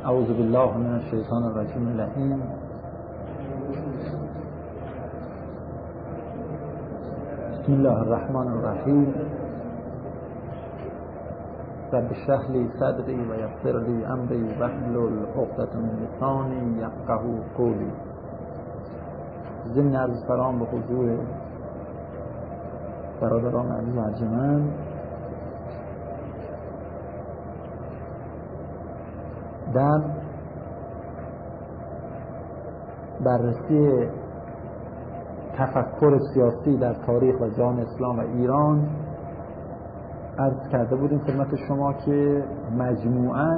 اعوذ بالله من الشیطان الرجیم اللعین. بسم الله الرحمن الرحیم. رب اشرح لی صدری و یسر لی امری واحلل عقدة من لسانی یفقهوا قولی. ضمن عرض سلام به حضور برادران عزیز و ارجمند. در بررسی تفکر سیاسی در تاریخ و جهان اسلام و ایران عرض کرده بودیم خدمت شما که مجموعاً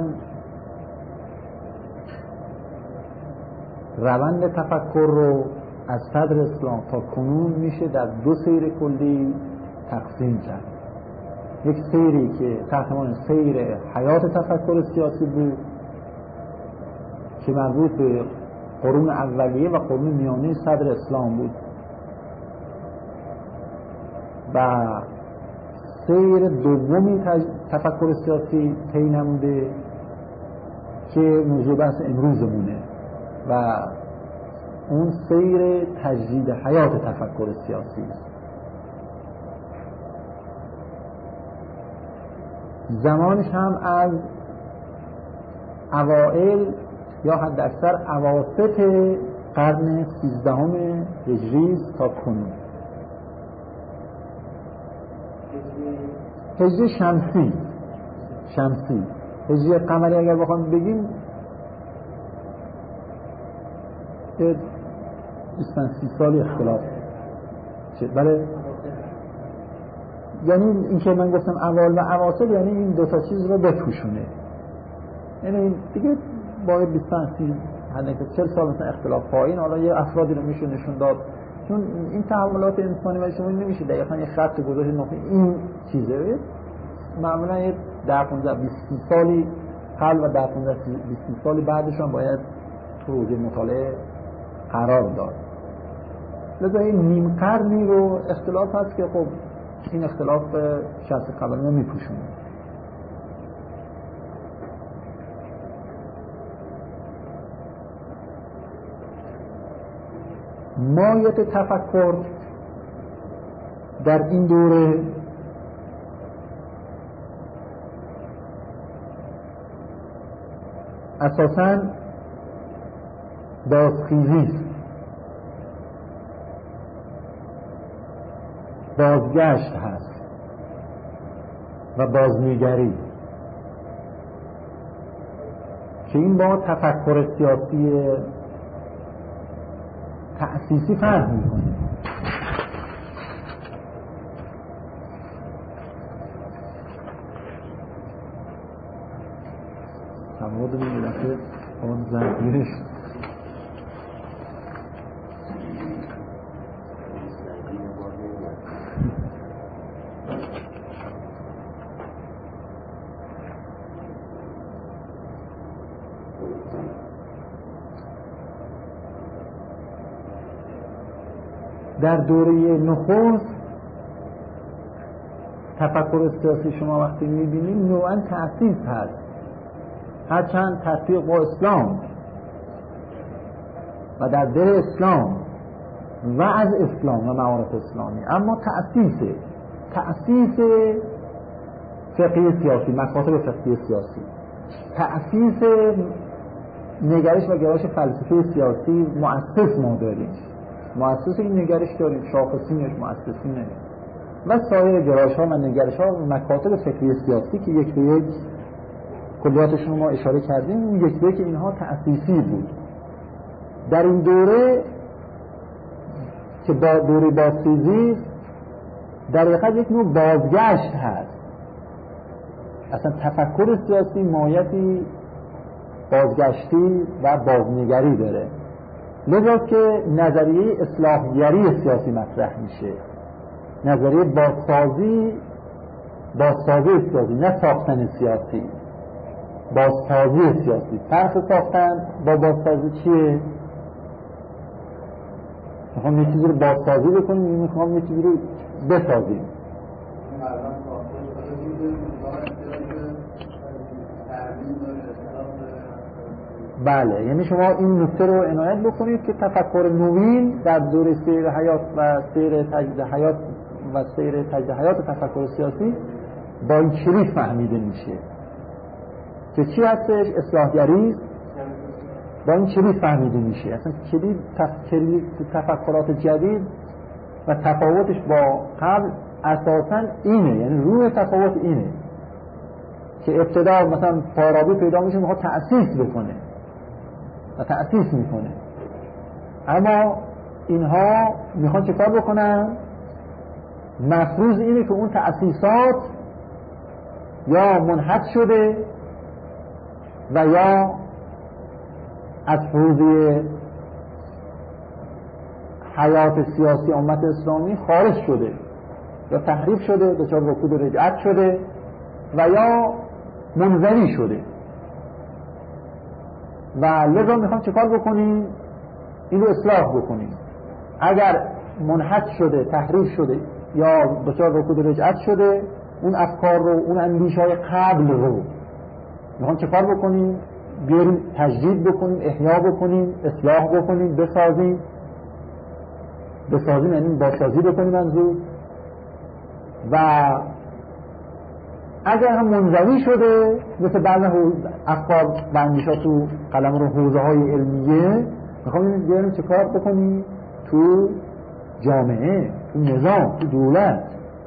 روند تفکر رو از صدر اسلام تا کنون میشه در دو سیر کلی تقسیم کرد. یک سیری که تحت عنوان سیر حیات تفکر سیاسی بود که مربوط به قرون اولیه و قرون میانه صدر اسلام بود، و سیر دومی تفکر سیاسی طی نموده که موضوع بحث امروزمونه و اون سیر تجدید حیات تفکر سیاسی است. زمانش هم از اوائل یا حد اکثر اواسط قرن 13 هجری تا کنون. هجری شمسی هجری قمری اگر بخوام بگیم 30 سالی اختلاف چه؟ بله، یعنی این که من گفتم اول و اواسط یعنی این دو تا چیز رو بپوشونه، یعنی دیگه باید 20 40 سال مثلا اختلاف پایین. حالا یه افرادی رو میشه نشون داد، چون این تحولات انسانی و شما نمیشه دقیقاً یه خط گذاشت نقطه این چیزه. معمولا یه 10-15-20 سالی قبل و 10-15-20 سالی بعدش هم باید تو حوزه مطالعه قرار داد. لذا این نیم قرنی رو اختلاف هست که خب این اختلاف 60 قبل رو میپوشونه. مایه تفکر در این دوره اساساً بازخیزی، بازگشت هست و بازنگری که این با تفکر سیاسی تأسیسی فرق می‌کنه. سماع رو می‌دونم اون زنگیرش در دوره نخست تفکر سیاسی شما وقتی می‌بینید نوعاً تأسیس هست، هرچند تطبیق با اسلام و در دل اسلام و از اسلام و معارف اسلامی، اما تأسیس فقهی سیاسی، مکاتب فقهی سیاسی، تأسیس نگرش و گرایش فلسفه سیاسی مؤسس ما داریم. مؤسس این نگرش داریم، شاخصینش مؤسسینه و سایر گرایش ها و نگرش ها و مکاتب فقهی سیاسی که یک به یک کلیاتشون رو ما اشاره کردیم. یک به یک اینها تأسیسی بود. در این دوره که با دوره بازخیزی در حقیقت یک نوع بازگشت هست. اصلا تفکر سیاسی مایتی بازگشتی و بازنگری داره، لذا که نظریه اصلاحگری سیاسی مطرح میشه، نظریه بازسازی سیاسی، نه ساختن سیاسی، بازسازی سیاسی. فرق ساختن با بازسازی چیه؟ میخوام یه چیزی رو بازسازی بکنیم، میخوام یه چیزی رو بسازیم. بله، یعنی شما این نکته رو عنایت بکنید که تفکر نوین در دور سیر حیات و سیر تجدید حیات و سیر تجدید حیات تفکر سیاسی با این کلید فهمیده میشه که چی هستش؟ اصلاحگری است. با این کلید فهمیده میشه اصلا کلید تفکرات جدید و تفاوتش با قبل اساساً اینه، یعنی روح تفاوت اینه که ابتدا مثلا فارابی پیدا میشه میخواد تأسیس بکنه و تأسیس میکنه، اما اینها میخوان چه کار بکنن؟ مفروض اینه که اون تأسیسات یا منحط شده و یا از حوزه حیات سیاسی امت اسلامی خارج شده یا تحریف شده، دچار رکود و رجعت شده و یا منزوی شده و لذا میخوام چه کار بکنیم؟ این رو اصلاح بکنیم. اگر منحط شده، تحریف شده یا دچار رکود و رجعت شده، اون افکار رو، اون اندیشه‌های قبل رو میخوام چه کار بکنیم؟ بیاریم تجدید بکنیم، احیا بکنیم، اصلاح بکنیم، بسازیم یعنی بازسازی بکنیم منظور. و اگر هم منزوی شده مثل بعضی افکار و اندیشه‌ها تو قلم رو حوزه‌های علمیه، میخوام بیاریم چه کار بکنیم تو جامعه، تو نظام، تو دولت،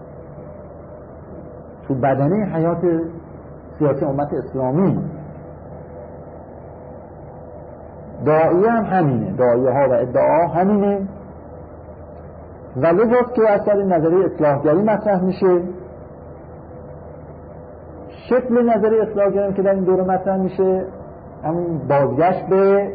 تو بدنه حیات سیاسی امت اسلامی. داعیه هم همینه، داعیه ها و ادعا همینه و لذاست که اصلا نظریه اصلاحگری مطرح میشه. شکل نظریه اصلاحگری که در این دوره مطرح میشه همون بازگشت به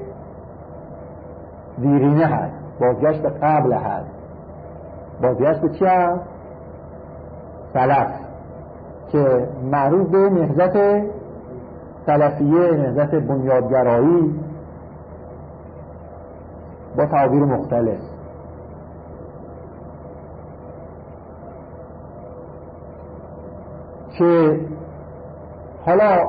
دیرینه هست، بازگشت به قبل هست، بازگشت به چی هست؟ سلف، که معروف به نهضت سلفیه، نهضت بنیادگرایی با تعابیر مختلف. که حالا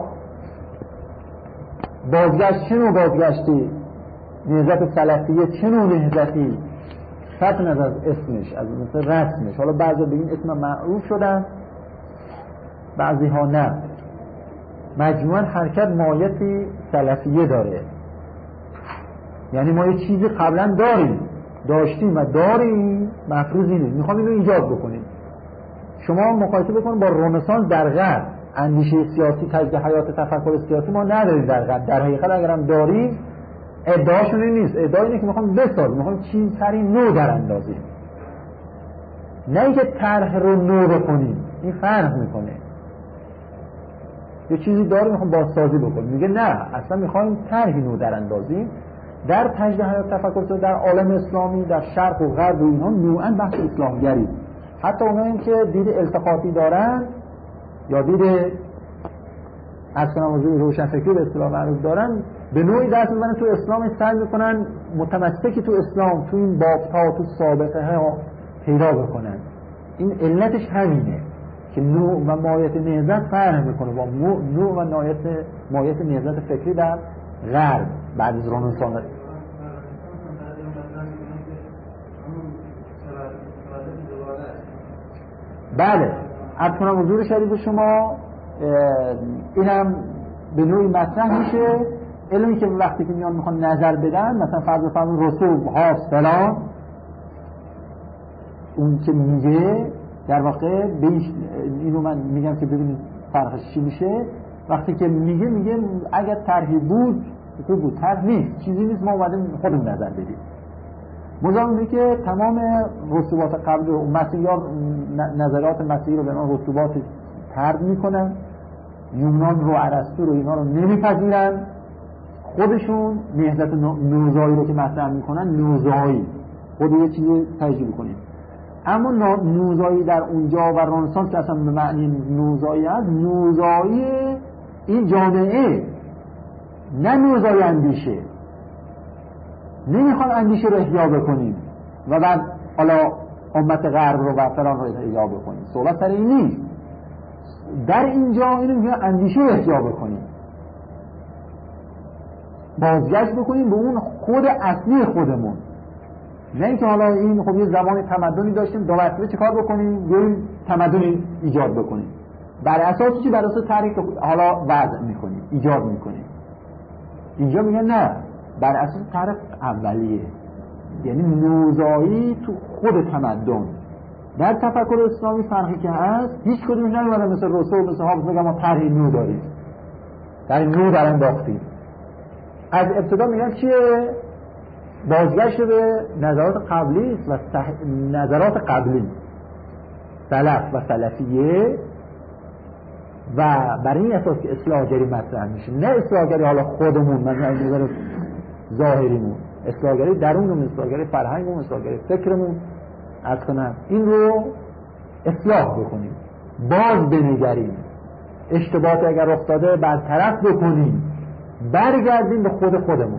بازگشت چه نوع بازگشتی؟ نهضت سلفیه چه نوع نهضتی؟ صرف نظر از اسمش، از مثل رسمش، حالا بعضی به این اسم معروف شدن، بعضی ها نه. مجموعاً حرکت مایتی سلفیه داره، یعنی ما یه چیزی قبلا داشتیم و داریم، مفروض اینه میخوام اینو ایجاد بکنیم. شما مقایسه بکنید با رنسانس در غرب، اندیشه سیاسی، تجدید حیات تفکر سیاسی ما نداریم در غرب. در حقیقت اگرم داریم ادعاشون این نیست، ادعا اینه که میخوام بسازیم، میخوام چیزی نو در اندازیم، نه اینکه طرح رو نو بکنیم. این فرق میکنه. یه چیزی داره میخوام بازسازی بکنیم، میگه نه اصلا میخوایم طرحی نو در اندازیم. در تجدید حیات تفکر سیاسی در عالم اسلامی، در شرق و غرب و اینها نوعاً بحث اصلاحگری، حتی اونایی که دید التقاطی دارن یا دید اصلا موضوع روشنفکری به اصطلاح معروف دارن، به نوعی دست میزنن تو اسلام، سعی میکنن متمسکی تو اسلام، تو این باب‌ها، تو سابقه ها پیدا بکنن. این علتش همینه که نوع و ماهیت نهضت فرق میکنه با نوع و ماهیت نهضت فکری در غرب بعد از رنسانس. بله، عرض کنم حضور شریف شما، اینم به نوعی مطرح میشه. علمی که وقتی که میان میخوان نظر بدن، مثلا فرض بفرمایید رسوب ها فلان، اون که میگه در واقع اینو من میگم که ببینید فرقش چی میشه. وقتی که میگه اگر طرحی بود خوب بود، طرح نیست، چیزی نیست، ما اومدیم خودمون نظر بدیم. مزامینه که تمام رسوبات قبل و مسیحیان نظرات مسیحی رو به نام رسوبات طرد میکنن، یونان رو، ارسطو رو، اینا رو نمیپذیرن. خودشون نهضت نوزایی رو که مطرح میکنن، نوزایی خود یه چیزی تجربه کنیم. اما نوزایی در اونجا و رنسانس که اصلا به معنی نوزایی هست، نوزایی این جامعه، نه نوزایی اندیشه. نمیخوان اندیشه رو احیا بکنیم و بعد حالا امت غرب رو و فلان رو احیا بکنیم. صحبت سر این نیست. در اینجا اینو میگن اندیشه رو احیا بکنیم. بازگشت بکنیم به اون خود اصلی خودمون، نه اینکه حالا این خب یه زمان تمدنی داشتیم دو مرتبه چه کار بکنیم یه تمدنی ایجاد بکنیم بر اساس چی؟ بر اساس طرحی که حالا وضع میکنیم ایجاد میکنیم. اینجا میگن نه، بر اساس طرح اولیه، یعنی نوزایی تو خود تمدن. در تفکر اسلامی فرقی که هست هیچ کدومش نمی‌آمدن مثل روسو مثل هابز بگم ما طرح نو داریم، در نو در انداختیم. از ابتدا میگن چیه؟ بازگشت به نظرات قبلی و نظرات قبلی، سلف و سلفیه، و برای این اساس که اصلاحگری مطرح میشه، نه اصلاحگری حالا خودمون مثلا از نظر ظاهریمون، اصلاحگری درونمون، اصلاحگری فرهنگمون، اصلاحگری فکرمون. اصلا این رو اصلاح بکنیم، باز بنگریم، اشتباهات اگر رخ داده برطرف بکنیم، برگردیم به خودمون.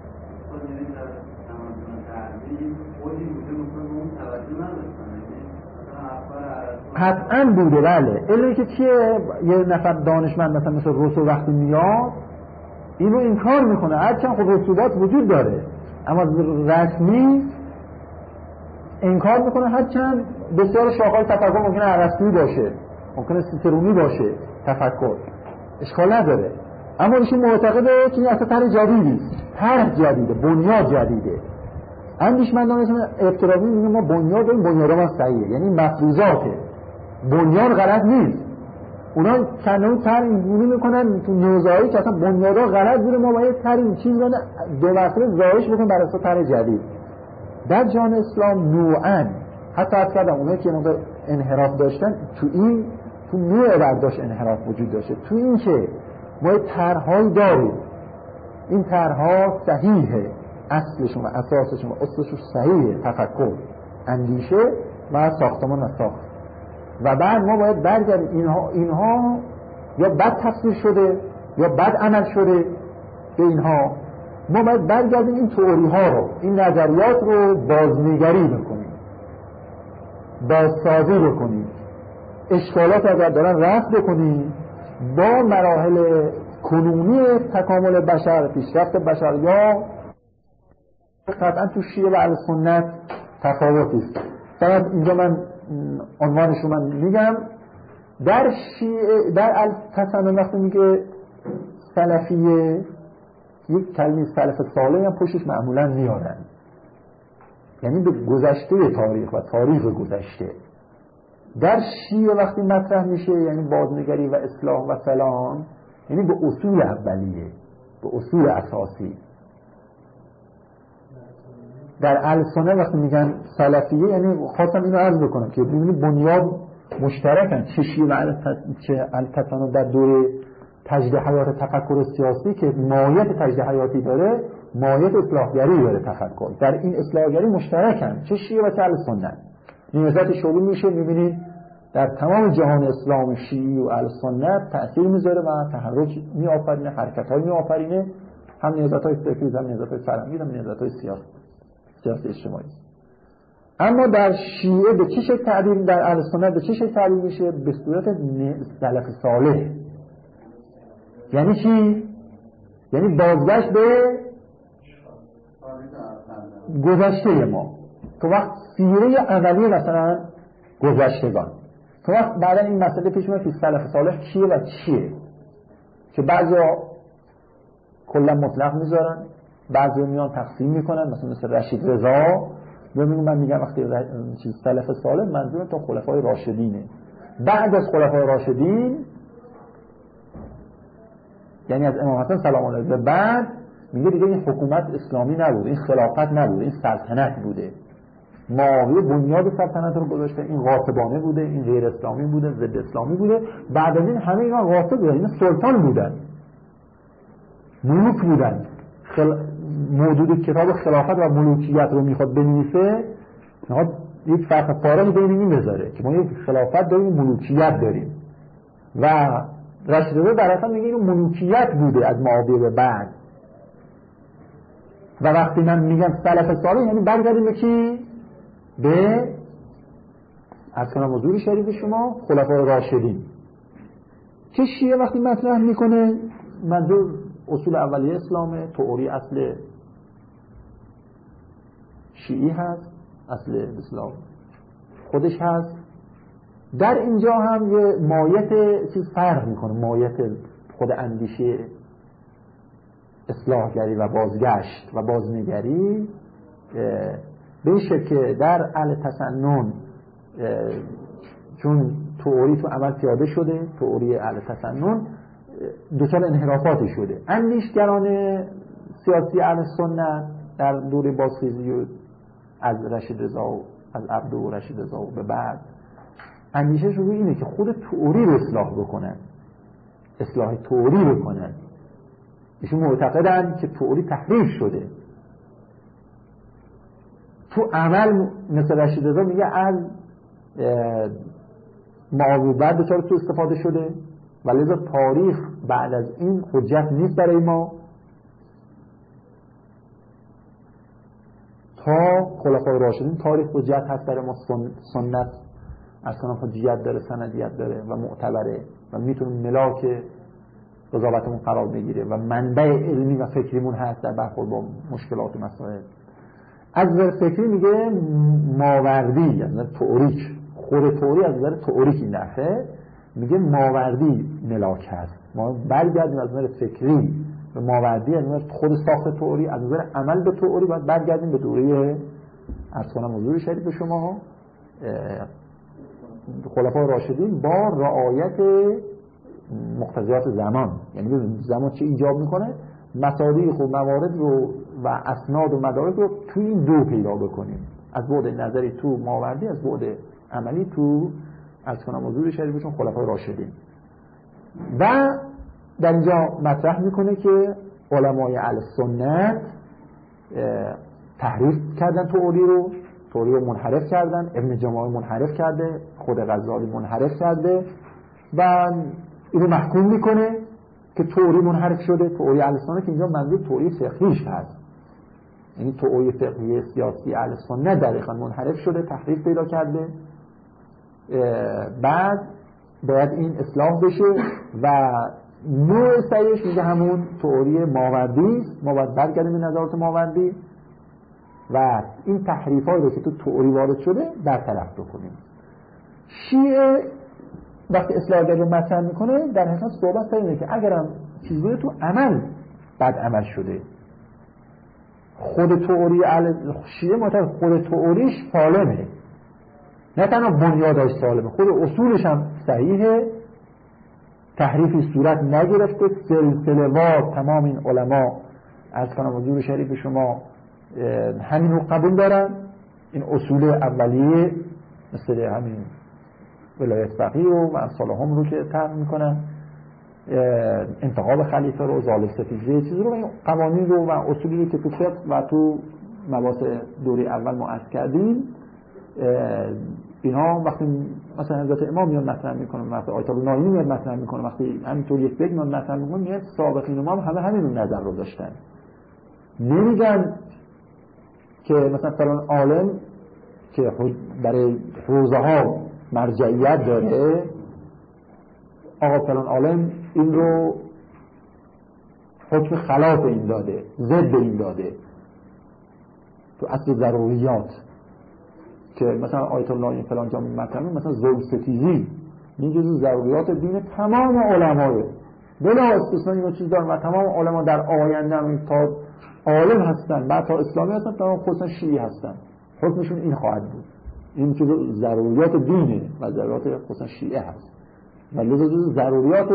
حتما بوده، بله. الا که چیه؟ یه نفر دانشمند مثلا مثل روسو وقتی میاد این رو انکار میکنه، هرچند خب رسوبات وجود داره اما رسمی انکار میکنه، هرچند بسیار شاخه‌های تفکر ممکنه ارسطویی باشه، ممکنه سیسرونی باشه تفکر، اشکال نداره، اما ایشون معتقده که این اصلا طرح جدیدی، طرح جدیده، بنیاد جدیده. اندیشمندان افتراضی میگن ما بنیاد داریم، بنیاد ما صحیحه، یعنی مفروضاته، بنیاد غلط نیست. اونا چندان طرح اینجوری میکنن تو نوزایی که اصلا بنیادها غلط بوده، ما باید طرح این چیز رو دو مرتبه زایش بکنیم بر اساس طرح جدید. در جهان اسلام نوعاً حتی از کردم اونایی که موقع انحراف داشتن تو نوع برداشت انحراف وجود داشته، تو این که ما طرح‌هایی داریم، این طرح‌ها صحیحه، اصلشون و اساسشون و اصلشون صحیحه، تفکر، اندیشه و ساختمان و ساخت، و بعد ما باید برگردیم اینها یا بد تفسیر شده یا بد عمل شده به اینها، ما باید برگردیم این تئوری ها رو، این نظریات رو بازنگری بکنیم، بازسازی بکنیم، اشکالات اگر دارن رفع بکنیم، با مراحل کنونی تکامل بشر، پیشرفت بشر، یا قطعا تو شیعه و اهل سنت تفاوتی است. فقط اینجا من عنوانش رو من میگم، در شیعه در التسنن وقتی میگه سلفیه، یک کلمه سلف صالح هم پشتش معمولا میارن، یعنی به گذشته تاریخ و تاریخ گذشته. در شیعه وقتی مطرح میشه یعنی بازنگری و اصلاح و سلام، یعنی به اصول اولیه، به اصول اساسی. در اهل سنت وقتی میگن سلفیه، یعنی خواستم اینو عرض بکنم که ببینید بنیاد مشترکن، چه شیعه و چه التسنن در دوره تجدید حیات تفکر سیاسی که ماهیت تجدید حیاتی داره، ماهیت اصلاحگری داره تفکر، در این اصلاحگری مشترکن چه شیعه و چه اهل سنت. نهضت شغلی میشه، میبینید در تمام جهان اسلام شیعی و اهل سنت تأثیر میذاره و تحرک میآفرینه، حرکت‌های میآفرینه، هم نهضت‌های فکری، هم نهضت‌های فرهنگی، هم نهضت‌های سیاسی اجتماعی. اما در شیعه به چه شکل تعبیر، در اهل سنت به چه شکل تعبیر میشه؟ به صورت سلف صالح. یعنی چی؟ یعنی بازگشت به گذشته ما، تو وقت سیره اولیه مثلا گذشتگان، تو وقت بعدا این مسئله پیش میاد که سلف صالح کیه و چیه، که بعضیا کلا مطلق میذارن، بعضیا میان تقسیم میکنن، مثل رشید رضا من میگم وقتی چیز سلف صالح منظور تا خلفای راشدینه. بعد از خلفای راشدین یعنی از امام حسن سلام الله علیه بعد میگه دیگه این حکومت اسلامی نبوده، این خلافت نبوده، این سلطنت بوده. معاویه بنیاد سلطنت رو گذاشته، این غاصبانه بوده، این غیر اسلامی بوده، ضد اسلامی بوده. بعد از این همه اینا غاصب بودن، اینا سلطان بودن، ملوک بودن. موجود کتاب خلافت و ملوکیت رو میخواد بنویسه، میخواد یک فرق فارغ بین این بذاره که ما یک خلافت داریم، ملوکیت داریم، و رشید رضا در اصل میگه این ملوکیت بوده از معاویه به بعد. و وقتی من میگم سلف صالح یعنی برگردیم به کی؟ به اصلا حضور شریف شما خلفای راشدین. که شیعه وقتی مطرح میکنه منظور اصول اولیه اسلامه، تئوری اصل شیعی هست، اصل اسلام خودش هست. در اینجا هم یه مایت چیز فرق میکنه، مایت خود اندیشه اصلاحگری و بازگشت و بازنگری به این شکل که در اهل تسنن چون تئوری تو عمل پیاده شده، تئوری اهل تسنن دچار انحرافاتی شده. اندیشگران سیاسی اهل سنت در دوره بازخیزی از رشید رضا و از عبدو و رشید رضا و به بعد اندیشش روی اینه که خود تئوری رو اصلاح بکنن، اصلاح تئوری بکنن. ایشون معتقدن که تئوری تحریف شده، تو عمل مثل رشید رضا میگه از معاوضت دچار تو استفاده شده و لذا تاریخ بعد از این حجت نیست برای ما تا خلفای راشدین. تاریخ حجت هست برای ما، سنت از کنم حجیت داره، سندیت داره و معتبره و میتونیم ملاک قضاوتمون قرار بگیره و منبع علمی و فکریمون هست در برخورد با مشکلات و مسائل. از نظر فکری میگه ماوردی، از نظر تئوریک، خود تئوری از نظر تئوریک این دفعه میگه ماوردی ملاک هست. ما برگردیم از نظر فکری به ماوردی، از نظر خود ساخت تئوری، از نظر عمل به تئوری باید برگردیم به دوره از کنم حضور شریف شما خلفای راشدین با رعایت مقتضیات زمان. یعنی زمان چه ایجاب میکنه، مصادیق و موارد رو و اسناد و مدارک رو توی این دو پیدا بکنیم، از بعد نظری تو ماوردی، از بعد عملی تو از کنم حضور شریفشون خلفای راشدین. و در اینجا مطرح میکنه که علمای اهل سنت تحریف کردن تئوری رو منحرف کردن. ابن جماعی منحرف کرده، خود غزالی منحرف کرده و اینو محکوم میکنه که تئوری منحرف شده. تئوری اهل سنت که اینجا منظور تئوری فقهیش هست، یعنی تئوری فقهی سیاسی اهل سنت دقیقاً منحرف شده، تحریف پیدا کرده. بعد باید این اصلاح بشه و نوع سعیش میگه همون تئوری ماوردی است. ما باید برگردیم به نظرات ماوردی و این تحریفایی رو که تو تئوری وارد شده برطرف بکنیم. شیعه وقتی اصلاحگری رو مطرح میکنه در حقیقت صحبت اینه که اگرم چیزی تو عمل بد عمل شده، خود تئوری شیعه معتقد خود تئوریش سالمه، نه تنها بنیادش سالمه، خود اصولش هم صحیحه، تحریفی صورت نگرفته. سلسله وار تمام این علما از کنم حضور شریف شما همین رو قبول دارن. این اصول اولیه مثل همین ولایت فقیه و امثال هم رو که طرح میکنن، انتخاب خلیفه رو، ظالم ستیزه چیز رو، قوانین رو و اصولی رو که تو فقه و تو مباحث دوره اول ما عرض کردیم، اینا وقتی مثلا حضرت امام میاد مطرح میکنه، وقتی آیت الله نایمی میاد مطرح میکنه، وقتی همینطور یک بگ میاد مطرح میکنه، میاد سابقین ما همه همین نظر رو داشتن. نمیگن که مثلا فلان عالم که برای حوزه ها مرجعیت داره، آقا فلان عالم این رو حکم خلاف این داده، ضد این داده. تو اصل ضروریات که مثلا آیت الله این فلان جا مطرح مثلا ظلم ستیزی این جزو ضروریات دین تمام علمای بلا استثنا اینو چیز دارن و تمام علما در آینده هم تا عالم هستن، بعد تا اسلامی هستن، تا خصوصا شیعی هستن، حکمشون این خواهد بود. این جزو ضروریات دینه و ضروریات خصوصا شیعه هست و لذا جزو ضروریات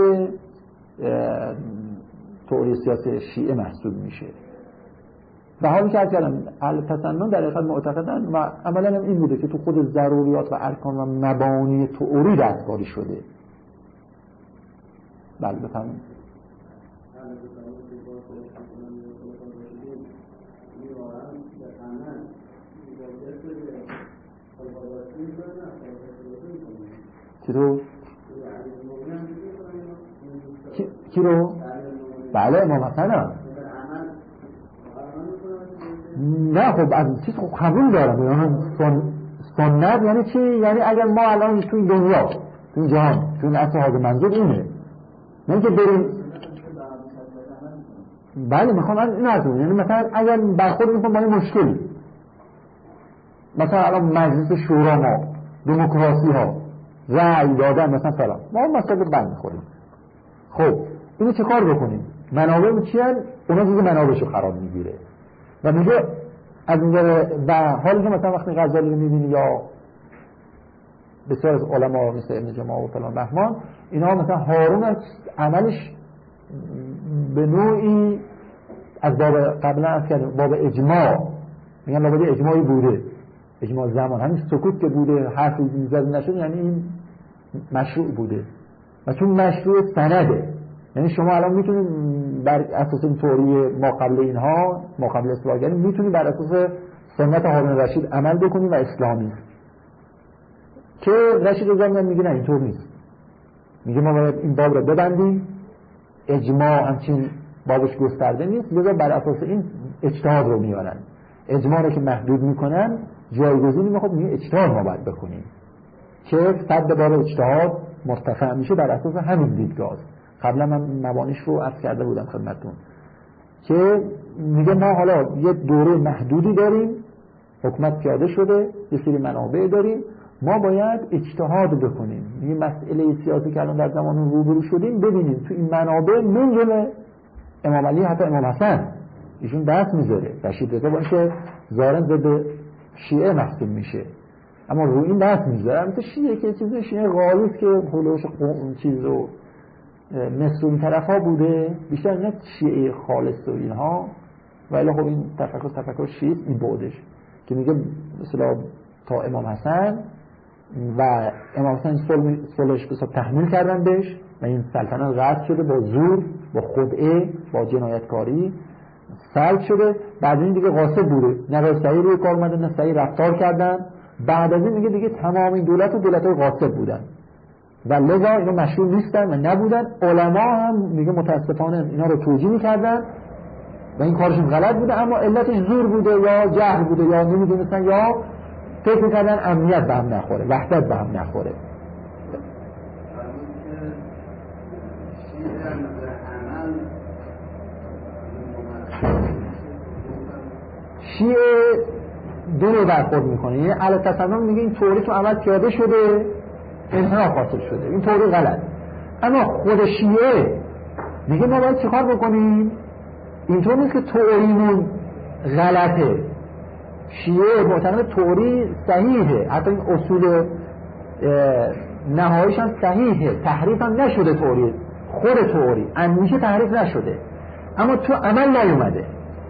تئوری سیاسی شیعه محسوب میشه. و حالی که کردم اهل تسنن در حقیقت معتقدن و عملا این بوده که تو خود ضروریات و ارکان و مبانی تئوری دستکاری شده. بله بفرمایید. چطور؟ کی رو؟ بله امام حسن. نه خب از چیز خب قبول دارم، یعنی سنت یعنی چی؟ یعنی اگر ما الان توی دنیا، توی جهان، توی اصل حاضر منظور اینه، نه که بریم بله میخوام این ارزون، یعنی مثلا اگر برخورد میکنم با این مشکلی، مثلا الان مجلس شورا ما دموکراسی ها رأی دادن مثلا فلان، ما مسئله بند میخوریم. خب اینو چه کار بکنیم؟ منابع چی هست؟ اونا دیگه منابعشو خراب میگیره و میگه از اینجا و حالی که مثلا وقتی غزالی رو میبینی یا بسیار از علما مثل ابن جماع و فلان رحمان، اینا مثلا هارون از عملش به نوعی از باب قبلا از کردیم باب اجماع، میگن لابد اجماعی بوده، اجماع زمان، همین سکوت که بوده حرفی میزد نشد یعنی این مشروع بوده و چون مشروع سنده، یعنی شما الان میتونید بر اساس این توری ما قبل اینها، ما قبل اصلاحگری، میتونید بر اساس سنت هارون رشید عمل بکنید و اسلامی که رشید رضا میگه نه اینطور نیست، میگه ما باید این باب رو ببندیم، اجماع همچین بابش گسترده نیست، لذا بر اساس این اجتهاد رو میارن، اجماع رو که محدود میکنن جایگزینی میخواد میگه اجتهاد ما باید بکنیم که صد بار اجتهاد مرتفع میشه بر اساس همین دیدگاه. قبلا من مبانیش رو عرض کرده بودم خدمتتون که میگه ما حالا یه دوره محدودی داریم، حکومت پیاده شده، یه سری منابع داریم، ما باید اجتهاد بکنیم، یه مسئله سیاسی که الان در زمان روبرو شدیم ببینیم تو این منابع من جمله امام علی حتی امام حسن ایشون دست میذاره، رشید رضا باشه ظاهرا ضد شیعه محسوب میشه اما رو این دست میذاره، مثل شیعه که چیز شیعه غالیه که هولوش چیز و مصر این طرف ها بوده، بیشتر نه شیعه خالص و اینها، ولی خب این تفکر شیعه این بودش که میگه مثلا تا امام حسن و امام حسن صلحش بسا تحمیل کردن بهش و این سلطنت رد شده با زور، با خدعه، با جنایتکاری سلب شده، بعد این دیگه غاصب بوده، نه صحیح روی کار اومدن نه صحیح رفتار کردن، بعد از این دیگه تمام این دولت‌های غاصب بودن و لذا اینا مشروع نیستن و نبودن. علما هم میگه متاسفانه اینا رو توجیه می‌کردن و این کارشون غلط بوده، اما علتش زور بوده یا جهل بوده یا نمی‌دونستن یا فکر می‌کردن امنیت به هم نخوره، وحدت به هم نخوره. شیعه دو رو برخورد میکنه، یعنی علی تصنم میگه این توری تو عمل پیاده شده انحراف حاصل شده، این توری غلط، اما خود شیعه میگه ما باید چیکار بکنیم؟ اینطور نیست که توریمون غلطه، شیعه معتقد توری صحیحه، حتی این اصول نهاییش هم صحیحه، تحریف هم نشده توری، خود توری اندیشه تحریف نشده اما تو عمل نیومده.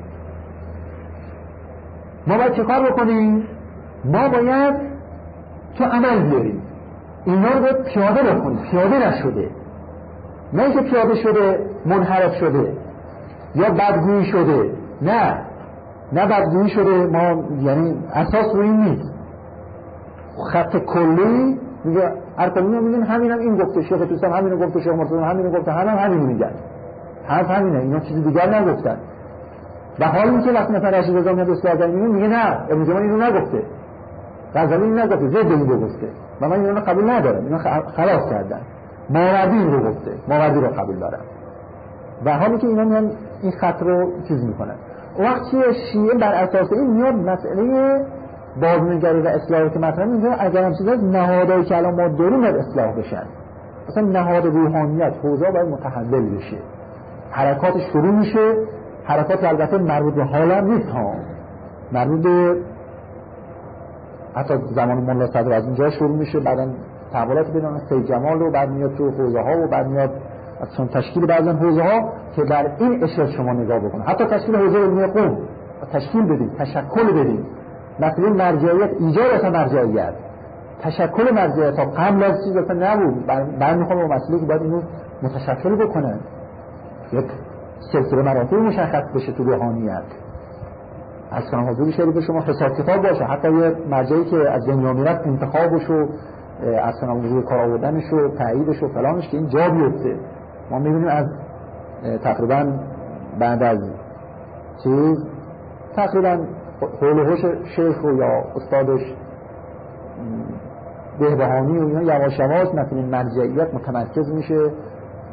ما باید چه کار بکنیم؟ ما باید تو عمل بیاریم، اینا رو باید پیاده بکنیم، پیاده نشده، نه اینکه پیاده شده منحرف شده یا بدگویی شده، نه بدگویی شده، ما یعنی اساس رو این نیست، خط کلی میگه ارکانی میگن همینم این گفته شیخ توسی همینو گفته شیخ مرتضی همینو گفته همینو میگن، حرف همینه، اینا چیزی دیگر نگفتن. و حالی که وقتی مثلا رشید رضا میاد اصلاح میگه نه ابن جماع اینو نگفته، غزالی اینو نگفته، ضد اینو گفته و من اینو قبول ندارم، اینا خلاص کردن، ماوردی اینو گفته، ماوردی رو قبول دارم و حالی که اینا میان این خط رو چیز میکنن. وقتی شیعه بر اساس این میاد مسئله بازنگری و اصلاحی که مطرح میگه اگر هم چیزا نهادهایی که الان ما داریم باید اصلاح بشن، مثلا نهاد روحانیت حوزه باید متحول بشه، حرکات شروع میشه، حرکات البته مربوط به حال هم نیست ها، مربوط به حتی زمان مولا صدر از اینجا شروع میشه، بعدا تحولات بدون سید جمال و بعد میاد تو حوزه ها و بعد میاد اصلا تشکیل بعضی حوزه ها که در این اشاره شما نگاه بکنید، حتی تشکیل حوزه علمی قوم تشکیل بدید، تشکل بدید، مثلا مرجعیت ایجاد اصلا مرجعیت، تشکل مرجعیت ها قبل از چیز اصلا نبود، بعد میخوام با مسئله که باید اینو متشکل بکنن، یک سلسله مراتب مشخص بشه تو روحانیت. از کنم حضور شریف شما حساب کتاب باشه، حتی یه مرجعی که از دنیا میرد انتخابش و از کنم روی کار آوردنش و تاییدش و فلانش که این جا بیفته. ما میبینیم از تقریبا بعد از چیز تقریبا حول و حوش شیخ و یا استادش بهبهانی و اینا یواش یواش مثلا مرجعیت متمرکز میشه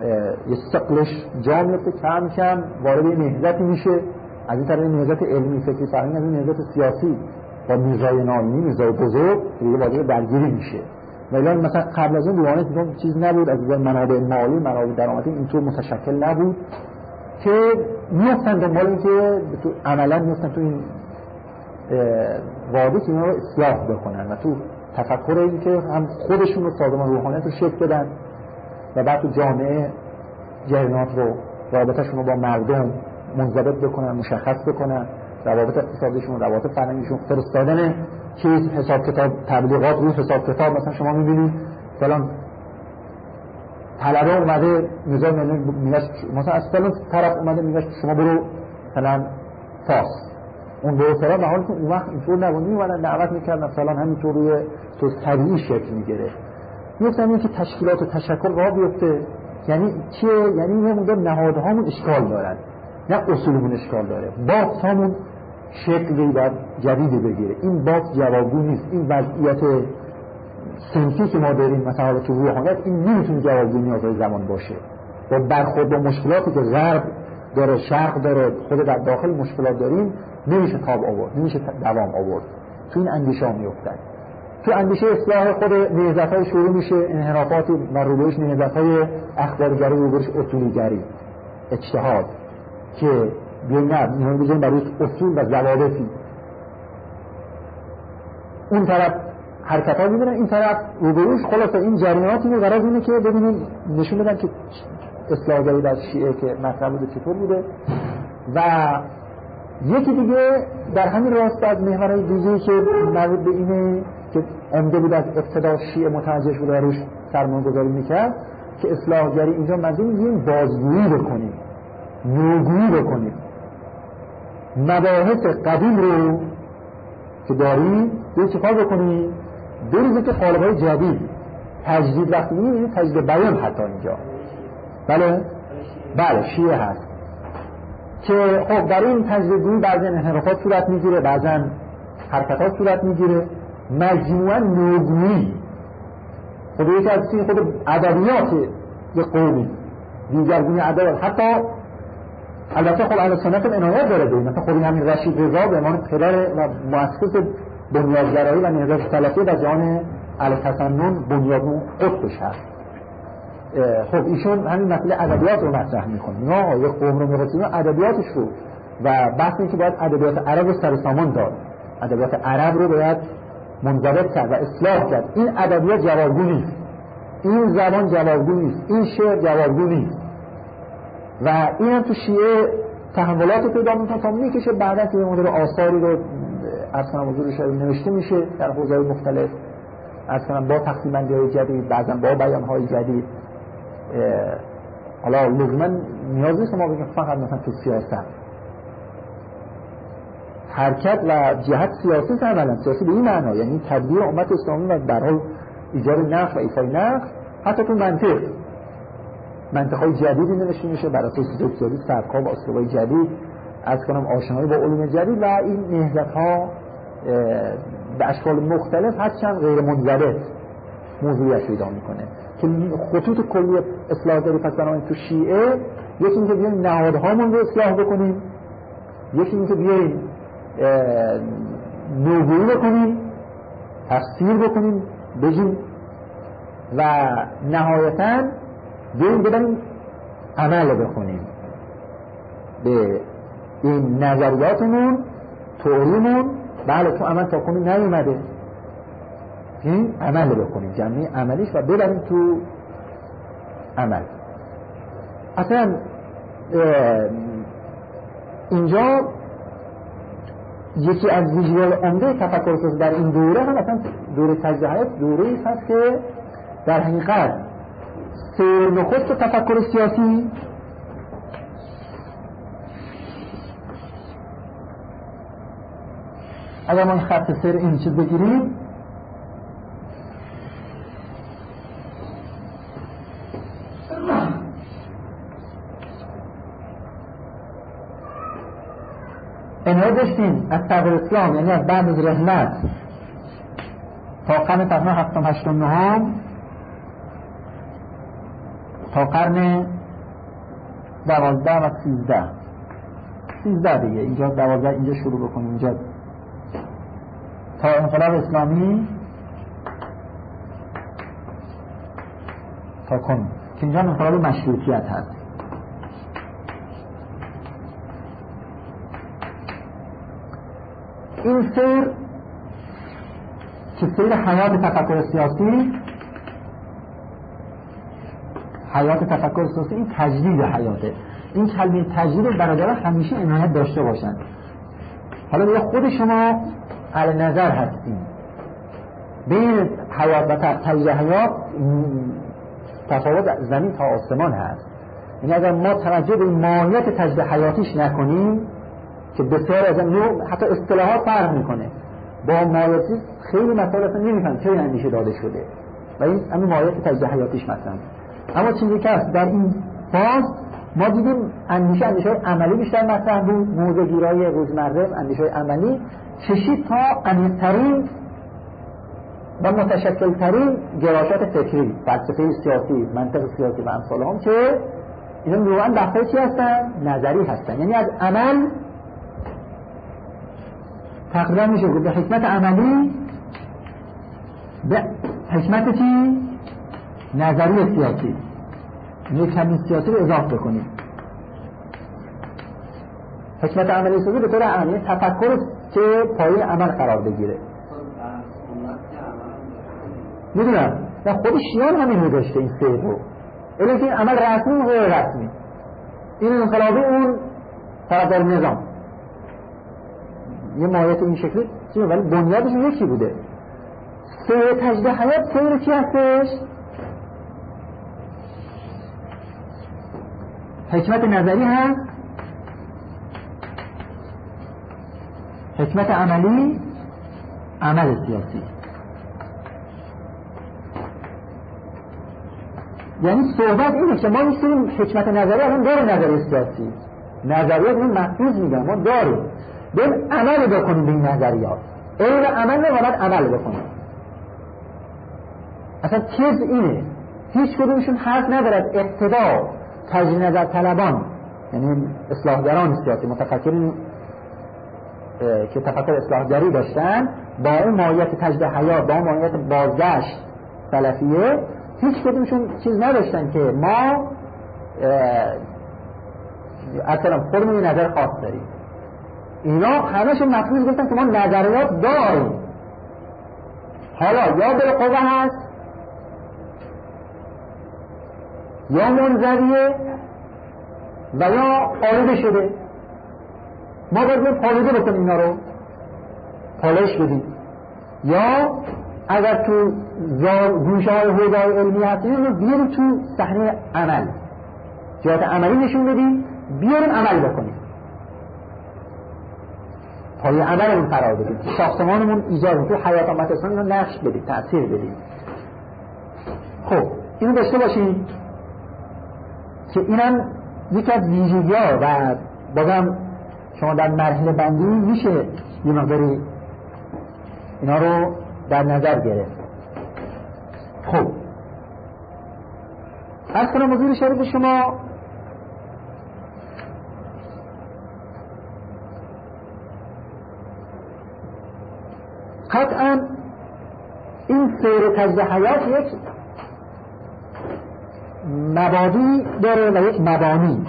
یه ثقلش جا میفته، کم کم وارد یه نهضتی میشه، از این طرف نهضت علمی فکری فرهنگی، از این نهضت سیاسی با میرزای نامی، میرزای بزرگ دیگه وارد درگیری میشه. ولی مثلا قبل از اون روحانیت اینطور چیز نبود، از نظر منابع مالی، منابع درآمدی اینطور متشکل نبود که میفتن دنبال این که عملا میفتن تو این وادی که اینا رو اصلاح بکنن و تو تفکر این که هم خودشون رو سازمان روحانیت رو شکل بدن و بعد تو جامعه جریانات رو، رابطه‌شون رو با مردم منضبط بکنن، مشخص بکنن، روابط اقتصادیشون، روابط فرهنگیشون، فرستادن که حساب کتاب تبلیغات روی حساب کتاب. مثلا شما می‌بینید مثلا طلبه اومده نظام میگه مثلا از فلان طرف اومده میگه شما برو مثلا فاس، اون برو طرف، به حالی که اون وقت اینطور نبود، میومدن دعوت میکردن مثلا همینطور روی تو طبیعی شکل میگیره. میگفتن که تشکیلات و تشکل راه بیفته. یعنی چیه؟ یعنی یه مقدار نهادهامون اشکال دارن، نه اصولمون اشکال داره. بافت شکلی باید جدید بگیره. این بافت جوابگو نیست. این وضعیت سنفی که ما داریم مثلا تو روحانیت، این نمیتونه جوابگو نیازهای زمان باشه. با برخورد با مشکلاتی که غرب داره، شرق داره، خود در داخل مشکلات داریم، نمیشه تاب آورد، نمیشه دوام آورد. تو این اندیشه ها میفتن. تو اندیشه اصلاح خود نهضت‌های شروع میشه، انحرافات و روبروش نهضت‌های اخبارگری، روبروش اصولیگری، اجتهاد، که بیایم نه می‌خوایم بزنیم برای اصول و ضوابطی. اون طرف حرکت‌ها می‌بینن، این طرف روبروش. خلاصه این جریانات اینو غرض اینه که ببینیم نشون بدن که اصلاحگری در شیعه که مطرح بوده چطور بوده. و یکی دیگه در همین راستا از محورهای دیگه‌ای که مربوط به اینه که عمده بود از ابتدا شیعه متوجه شده و روش سرمایه‌گذاری میکرد که اصلاحگری اینجا منظور می‌گیم بازگویی بکنیم، نوگویی بکنیم، مباحث قدیم رو که داریم به چیکار بکنیم؟ بریزیم که قالب‌های جدید، تجدید. وقتی می‌بینید تجدید بیان حتی اینجا بله شیعه هست که خب در این تجدیدگویی بعضی انحرافات صورت میگیره، بعضی حرکتات صورت میگیره، مجموعاً نوگویی. خب یکی از چیز خود ادبیات یک قومی، دیگرگونی ادبیات، حتی البته خب اهل سنت هم عنایت داره به این. مثلا خود همین رشید رضا به عنوان پدر و مؤسس بنیادگرایی و نهضت سلفی در جهان التسنن بنیادی قطبش هست. خب ایشون همین مسئله ادبیات رو مطرح میکنه. نه یک قوم رو می‌خواستیم ادبیاتش رو، و بحث این که باید ادبیات عرب رو سر سامان داد، ادبیات عرب رو باید منضبط کرد و اصلاح کرد. این ادبیات جوابگو نیست، این زبان جوابگو نیست، این شعر جوابگو نیست. و این هم تو شیعه تحولات پیدا میکنه تا میکشه بعدا که مدل آثاری رو اصلا حضورش نوشته میشه در حوزه‌های مختلف، اصلا با تقسیم بندی‌های جدید، بعضا با بیان‌های جدید. حالا لزوما نیاز نیست ما بگیم فقط مثلا تو سیاست حرکت و جهت سیاسی عملا سیاسی به این معنا، یعنی تدبیر امت اسلامی و در حال ایجاد نقش و ایفای نقش. حتی تو منطقهای جدیدی نوشته میشه بر اساس دکتری، سبک‌ها و اسلوب‌های جدید، از کنم آشنایی با علوم جدید. و این نهضت‌ها به اشکال مختلف هرچند غیر منضبط موضوعیت پیدا میکنه که خطوط کلی اصلاحگری پس بنابراین تو شیعه یکی اینکه بیایم نهادهامون رو اصلاح بکنیم، یکی اینکه بیایم نوگویی بکنیم، تفسیر بکنیم، بگیم، و نهایتاً بیایم ببریم عمل بکنیم به این نظریاتمون، تئوریمون. بله تو عمل تا کنی نیومده، این عمل بکنیم، جمعی عملیش و ببریم تو عمل. اصلا اینجا یکی از ویژگی‌های عمده تفکر سیاسی در این دوره هم اصلا دوره تجدید، دوره‌ای هست که در حقیقت سیر نخست تفکر سیاسی اگر ما این خط سیر این چیز بگیریم، انها داشتیم از صدر اسلام، یعنی از بعد از رحلت تا قرن تقریبا 7 8 9 تا قرن 12 و 13 دیگه، اینجا 12 اینجا شروع بکنیم، اینجا تا انقلاب اسلامی تا کنون که اینجا انقلاب مشروطیت هست. این سیر که سیر حیات تفکر سیاسی، حیات تفکر سیاسی، این تجدید حیاته. این کلمه تجدید برادران همیشه عنایت داشته باشند. حالا دیگه خود شما اهل نظر هستین بین حیات و تجدید حیات تفاوت زمین تا آسمان هست. این اگر ما توجه به ماهیت تجدید حیاتیش نکنیم که بسیار از نوع حتی اصطلاحات فرق میکنه با ماهیتی، خیلی مسائل اصلا نمیفهم چه اندیشه داده شده و این همین ماهیت تجدید حیاتیش مثلا. اما چیزی که هست در این فاز ما دیدیم اندیشه عملی بیشتر مطرح بود، موضوع‌گیرای روزمره، اندیشه عملی کشید تا عمیق‌ترین و متشکل‌ترین گرایشات فکری، فلسفه سیاسی، منطق سیاسی و امثال هم که اینا نوعاً بحثای چی هستن؟ نظری هستن. یعنی از عمل تقریبا میشه گفت به حکمت عملی، به حکمت چی؟ نظری سیاسی. یک کمی سیاسی رو اضافه بکنیم. حکمت عملی سیاسی به طور عملی تفکر که پایه عمل قرار بگیره. میدونم و خود شیعان همین رو داشته این سیر رو، الیه این عمل رسمی و غیر رسمی، این انقلابی، اون طرفدار نظام، یه ماهیت این شکلی چیه، ولی بنیادش یکی بوده. سیر تجدید حیات سیر چی هستش؟ حکمت نظری هست، حکمت عملی، عمل سیاسی. یعنی صحبت اینه که ما می‌تونیم حکمت نظری الان داره، نظری سیاسی، نظریات این محفوظ میگن ما داریم، بریم عمل بکنیم به این نظریات، این عمل نباید عمل بکنیم. اصلا چیز اینه، هیچ کدومشون حرف ندارد اقتدا تجدید نظر طلبان، یعنی اصلاحگران سیاسی، متفکرین که تفکر اصلاحگری داشتن، با اون ماهیت تجدید حیات، با اون ماهیت بازگشت سلفیه، هیچ کدومشون چیز نداشتن که ما اصلا خودمون یه نظر خاص داریم. اینا همه‌شون مفهوم گفتن که ما نظریات داریم، حالا یا بالقوه هست یا منزویه و یا آلوده شده. ما باید پالوده بکنیم، اینا رو پالش بدیم، یا اگر تو گوشه های حوزه‌های علمی هست اینو بیاریم تو صحنه عمل، جهات عملی نشون بدیم، بیاریم عمل بکنیم، پای عملمون قرار بدیم، ساختمانمون ایجاد کنیم، تو حیات امت اسلامی اینو نقش بدیم، تأثیر بدیم. خب اینو داشته باشیم که اینم یکی از ویژگی‌ها و بازم شما در مرحله بندی میشه یه مقداری اینا رو در نظر گرفت. خب از کنم حضور شریف شما قطعا این سیر تجدید حیات یک مبادی داره و یک مبانی.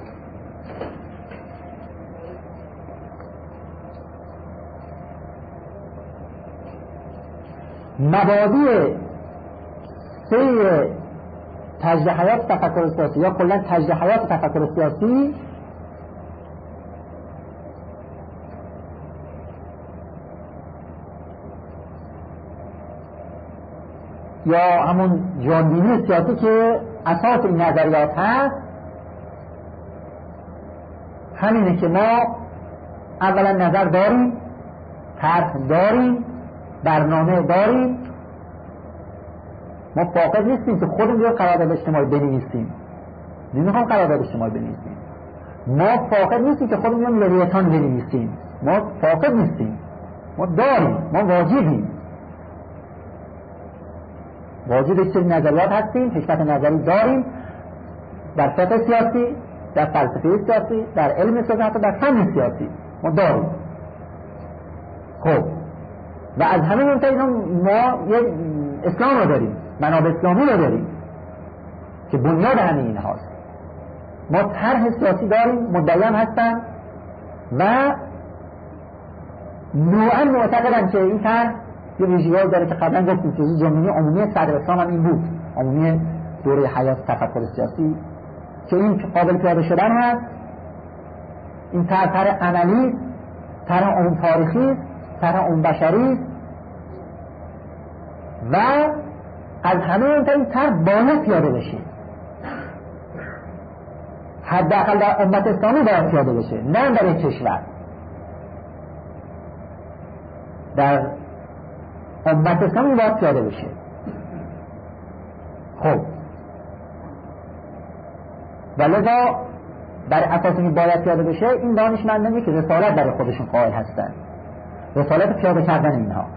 مبادی سیر تجدید حیات تفکر سیاسی یا کلا تجدید حیات تفکر سیاسی یا همون جانبینی سیاسی که اساس این نظریات هست، همینه که ما اولا نظر داریم، طرح داریم، برنامه داریم. ما فاقد نیستیم که خودمون یه قرارداد اجتماعی بنویسیم، نمیخوام قرارداد اجتماعی بنویسیم. ما فاقد نیستیم که خودمون یه لویتان بنویسیم، ما فاقد نیستیم، ما داریم، ما واجبیم، واجب یک سری نظریات هستیم، حکمت نظری داریم، در فقه سیاسی، در فلسفه سیاسی، در علم سیاسی، در فن سیاسی ما داریم. خب و از همه مهمتر اینا ما یه اسلام رو داریم، منابع اسلامی رو داریم که بنیاد همه این هاست. ما طرح سیاسی داریم، مدعی هم هستن و نوعا معتقدن که این طرح یه ویژگی‌هایی داره که قبلا گفتیم که جمله عمومی صدر اسلام هم این بود، عمومی دوره حیات تفکر سیاسی، که این قابل پیاده شدن هست. این طرح عملی، طرح عموم تاریخی، طرح عموم بشری و از همه این طرح باید پیاده بشه، حداقل در امت اسلامی باید پیاده بشه، نه در یک کشور. در امت اسلامی باید پیاده بشه. خب ولذا بر اساس این باید پیاده بشه، این دانشمندانی که رسالت برای خودشون قائل هستن، رسالت پیاده کردن اینها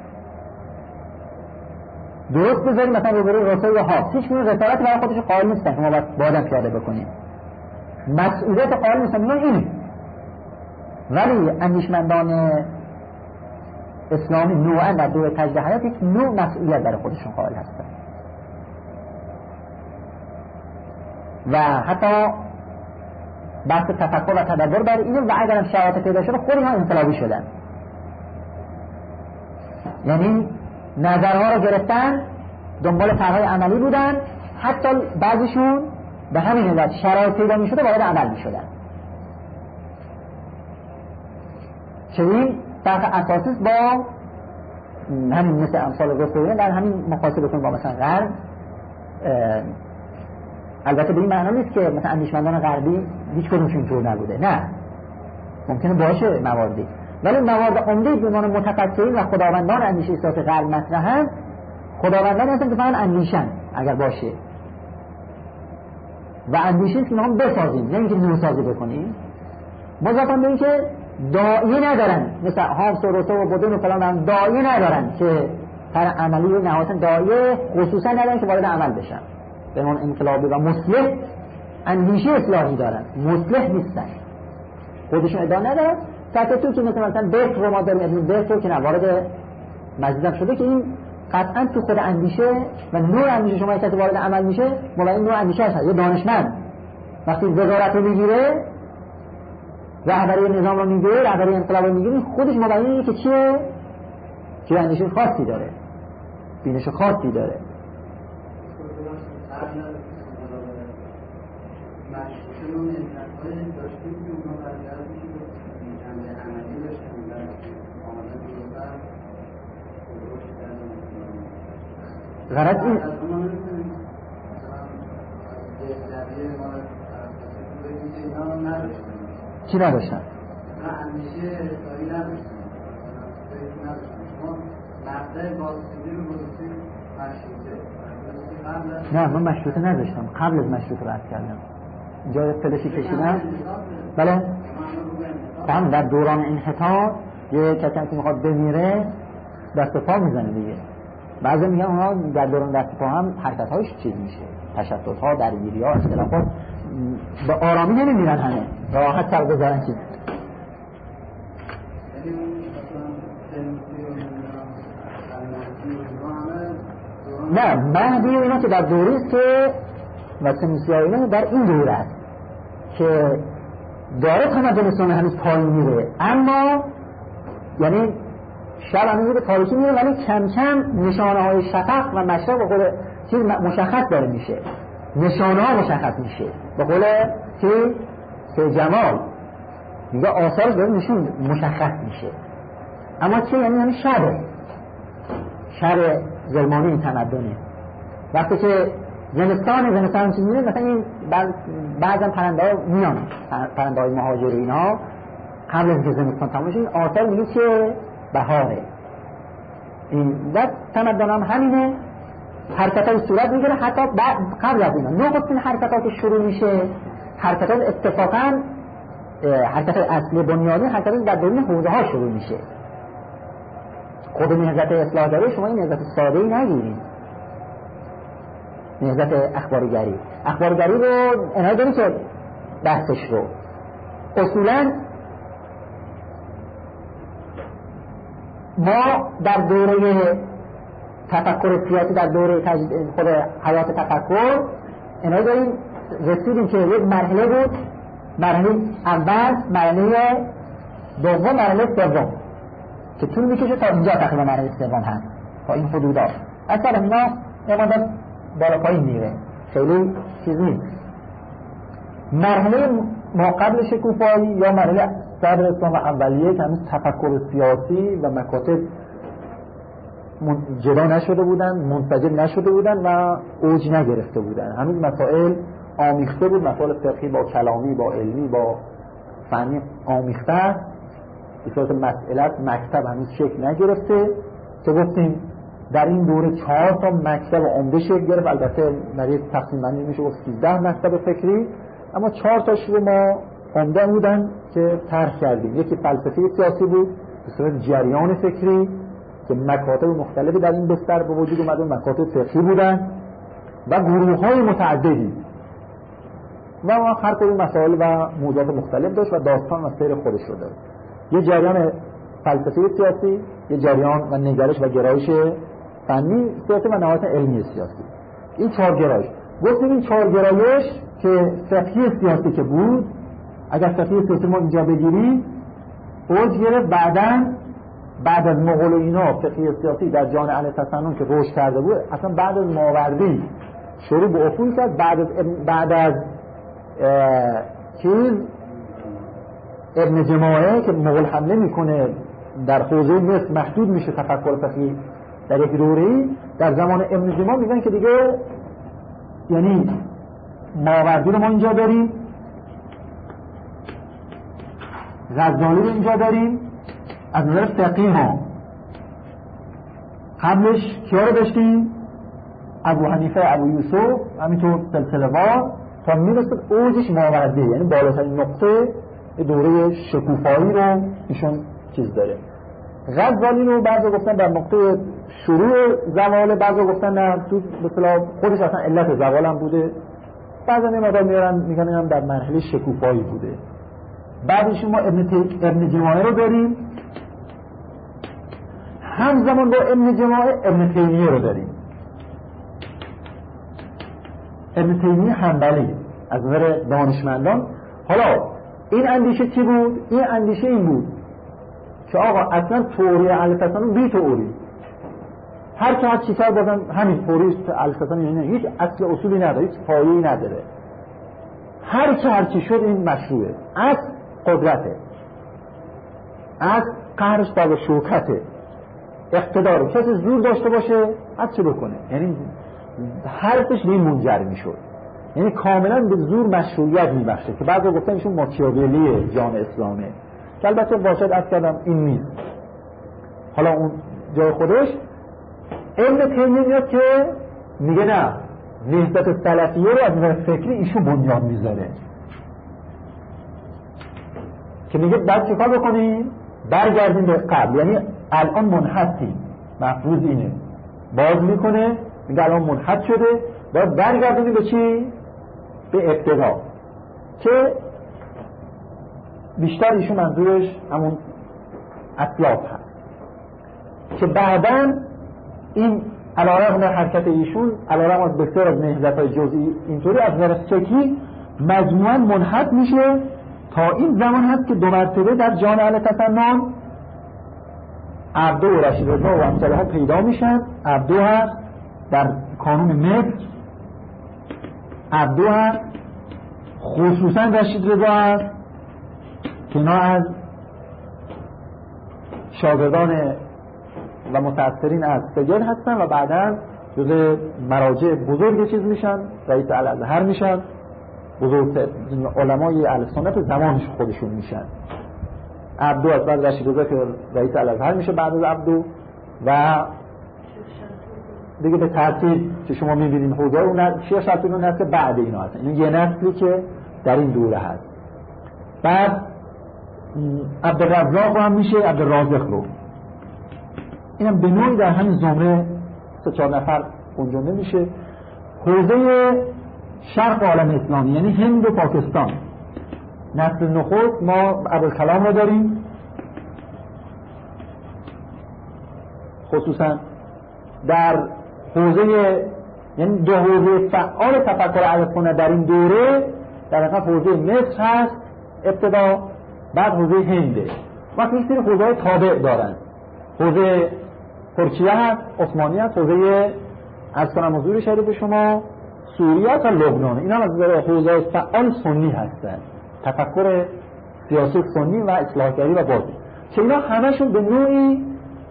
درست بذاریم مثلا روبروی رسول و حافظ، هیچ گونه رسالت برای خودشون قائل نیستن که ما باید پیاده بکنیم، مسئولیت قائل نیستن. اینا اینه. ولی اندیشمندان اسلامی نوعا در دوره تجدید حیات یک نوع مسئولیت برای خودشون قائل هستن و حتی بحث تفکر و تدبر برای اینه و اگرم شرایط پیدا شده خود اینها انقلابی شدن، یعنی نظرها رو گرفتن، دنبال طرح‌های عملی بودن، حتی بعضیشون به همین علت شرایط پیدا می‌شده وارد عمل می‌شدن که این فرق اساسی با همین مثل امثال رسوله در همین مقایسه بکنیم با مثلا غرب. البته به این معنی نیست که مثلا اندیشمندان غربی هیچ کدومشون اینطور نبوده، نه، ممکنه باشه مواردی، ولی موارد عمده به عنوان متفکرین و خداوندان اندیشه سیاسی غرب مطرحن، خداوندان هستن که فقط اندیشن اگر باشه و اندیشه که ما هم بسازیم، نه اینکه نوسازی بکنیم. مضافاً به این که داعیه ندارن، مثل هابس و روسو و بودن و فلان هم داعیه ندارن که پر عملی و نهایتاً داعیه خصوصا ندارن که وارد عمل بشن. به عنوان انقلابی و مصلح اندیشه اصلاحی دارن، مصلح نیستن، خودشون ادعا ندارن. تو که مثلا بیت رو ما داریم، ابن بیت رو که وارد مجلس شده که این قطعاً تو خود اندیشه و نوع اندیشه شما کسی وارد عمل میشه، مولا این نوع اندیشه هست. یه دانشمند وقتی وزارت رو میگیره، رهبری نظام رو میگیره، رهبری انقلاب رو میگیره، خودش مبینه که چیه؟ که اندیشه خاصی داره، بینش خاصی داره. غرض این چی نداشتن؟ نه من مشروطه نداشتم، قبل از مشروطه رد کردم، جای فلشی کشیدم. بله هم در دوران انحطاط یه کسی که میخواد بمیره دست و پا میزنه دیگه. بعضی میگن اونا در دوران دست و پا هم حرکت‌هاش چیز میشه، تشتت‌ها، درگیری‌ها، اختلافات، به آرامی نمیمیرن، همه راحت سر بذارن چیز. نه مهدی اینا که در دوری است که و سنوسی‌ها اینا در این دوره است که داره تمدن اسلامی هنوز پایین میره، اما یعنی شب هنوز به تاریکی میره ولی کم کم نشانه های شفق و مشرق به قول چیز مشخص داره میشه، نشانه ها مشخص میشه، به قول که جمال میگه آثارش داره نشون مشخص میشه. اما چه یعنی شب ظلمانی این تمدنه. وقتی که زمستان چیز میره، مثلا این بعضا پرنده ها میان، پرنده های مهاجر اینا قبل از که زمستان تمام شه، آثار میگه که بهاره. این وقت تمدن هم همینه، حرکت های صورت میگیره حتی قبل از اینا. نخستین حرکت ها که شروع میشه، حرکت ها اتفاقا حرکت های اصلی بنیانی، حرکت های در دوران حوزه ها شروع میشه. خود نهضت اصلاح داره، شما این نهضت ساده ای نگیرید. نهضت اخبارگری رو عنایت داریم که بحثش رو اصولاً ما در دوره تفکر سیاسی، در دوره خود حیات تفکر عنایت داریم رسیدیم که یک مرحله بود، مرحله اول، مرحله دوم، مرحله سوم که طول میکشه تا اینجا تقریبا مرحله سوم هست، تا این حدودا. اصلا اینا نماده بالا پایین میره، خیلی چیز نیست. مرحله ما قبل شکوفایی یا مرحله صدر اسلام و اولیه که هنوز تفکر سیاسی و مکاتب جدا نشده بودن، منسجم نشده بودن و اوج نگرفته بودن، هنوز مسائل آمیخته بود، مسائل فقهی با کلامی، با علمی، با فنی آمیخته است. به صورت مسئلت مکتب هنوز شکل نگرفته که گفتیم در این دوره 4 تا مکتب عمده شکل گرفت. البته در یک تقسیم بندی میشه گفت 13 مکتب فکری، اما 4 تاش رو ما عمده بودن که طرح کردیم. یکی فلسفه سیاسی بود به صورت جریان فکری که مکاتب مختلفی در این بستر به وجود اومد، مکاتب فقهی بودن و گروه‌های متعددی و هر کدوم مسائل و موضوعات مختلف داشت و داستان و سیر خودش رو داشت. یه جریان فلسفه سیاسی، یه جریان و نگرش و گرایش فنی سیاسی و نهایت علمی سیاسی. این 4 گرایش. گفتیم این 4 گرایش که فقهی سیاسی که بود، اگر فقهی سیاسی ما اینجا بگیریم اوج گرفت بعد از مغول و اینا. فقهی سیاسی در جان اهل تسنن که رشد کرده بود، اصلا بعد از ماوردی شروع به افول کرد. بعد از ابن جماعه که مغول حمله میکنه در حوزه مصر محدود میشه تفکر فقهی در یک دوره‌ای، در زمان ابن جماعه میگن که دیگه یعنی ماوردی رو ما اینجا داریم، غزالی رو اینجا داریم، از نظر فقهی ها قبلش کیا رو داشتیم؟ ابو حنیفه، ابو یوسف، همینطور سلسله وار تا میرسه اوجش ماوردی، یعنی بالاترین نقطه دوره شکوفایی رو ایشون چیز داره. غزالی رو بعضی گفتن در نقطه شروع زوال، بعضی گفتن نه تو مثلا خودش اصلا علت زوال هم بوده، بعضی نمیدونن میگن هم در مرحله شکوفایی بوده. بعدش ما ابن جماعه رو داریم، همزمان با ابن جماعه ابن تیمیه رو داریم. ابن تیمیه حنبلی از نظر دانشمندان. حالا این اندیشه چی بود؟ این اندیشه این بود که آقا اصلا توری اهل تسنن بی توری، هر که هر چیزا بازم همین توری اهل تسنن، یعنی هیچ اصل اصولی نداره، هیچ پایه‌ای نداره، هر که هر چی شد این مشروعه. از قدرته، از قهرش با شوکته، اقتدار، کسی زور داشته باشه هر چی بکنه، یعنی حرفش به این منجر میشد، یعنی کاملا به زور مشروعیت میبخشه که بعضی گفتن ایشون ماکیاولی جامعه اسلامه که البته باشد از کردم این نیست، حالا اون جای خودش. ابن تیمیه میاد که میگه نه، نهضت سلفیه رو از نظر فکری ایشون بنیاد میذاره که میگه بعد چیکار بکنیم؟ برگردیم به قبل، یعنی الان منحطیم، مفروض اینه، باز میکنه میگه الان منحط شده، باید برگردیم به چی؟ به ابتدا، که بیشتر ایشون منظورش همون اطلاف هست که بعداً این علیرغم حرکت ایشون، علیرغم از بسیار از نهضت‌های جزئی اینطوری از نظر فقهی مجموعاً منحط میشه تا این زمان هست که 2 مرتبه در جان اهل تسنن عبدو و رشید رضا و امثال ها پیدا میشن. عبدو هست در کانون مصر، عبدو هست خصوصا رشید رضا هست که اینا از شاگردان و متأثرین از سجل هستن و بعداً جزء مراجع بزرگ چیز میشن، رئیس الازهر میشن، بزرگ علمای اهل سنت زمانش خودشون میشن. عبدو از بعد رشید رضا که رئیس الازهر میشه بعد از عبدو و دیگه به ترتیب که شما میبینید حوزه اون شیعه شرطون نسل بعد اینا هستن. این یه نسلی که در این دوره هست. بعد عبدالرزاق هم میشه عبدالرازق رو، اینم به نوعی در همین زمره 3-4 نفر گنجونده میشه. حوزه شرق عالم اسلامی یعنی هند و پاکستان، نسل نخست ما ابوالکلام رو داریم، خصوصا در حوزه یعنی دو حوزه فعال تفکر ایوب‌کنه در این دوره در واقع حوزه مصر هست ابتدا، بعد حوزه هنده. وقتی یک سری حوزه‌های تابع دارن، حوزه ترکیه هست، عثمانی هست، حوزه از کنم حضور شده به شما سوریه و لبنان، اینا از حوزه فعال سنی هستن، تفکر سیاسی سنی و اصلاحگری و بازی که اینا همشون به نوعی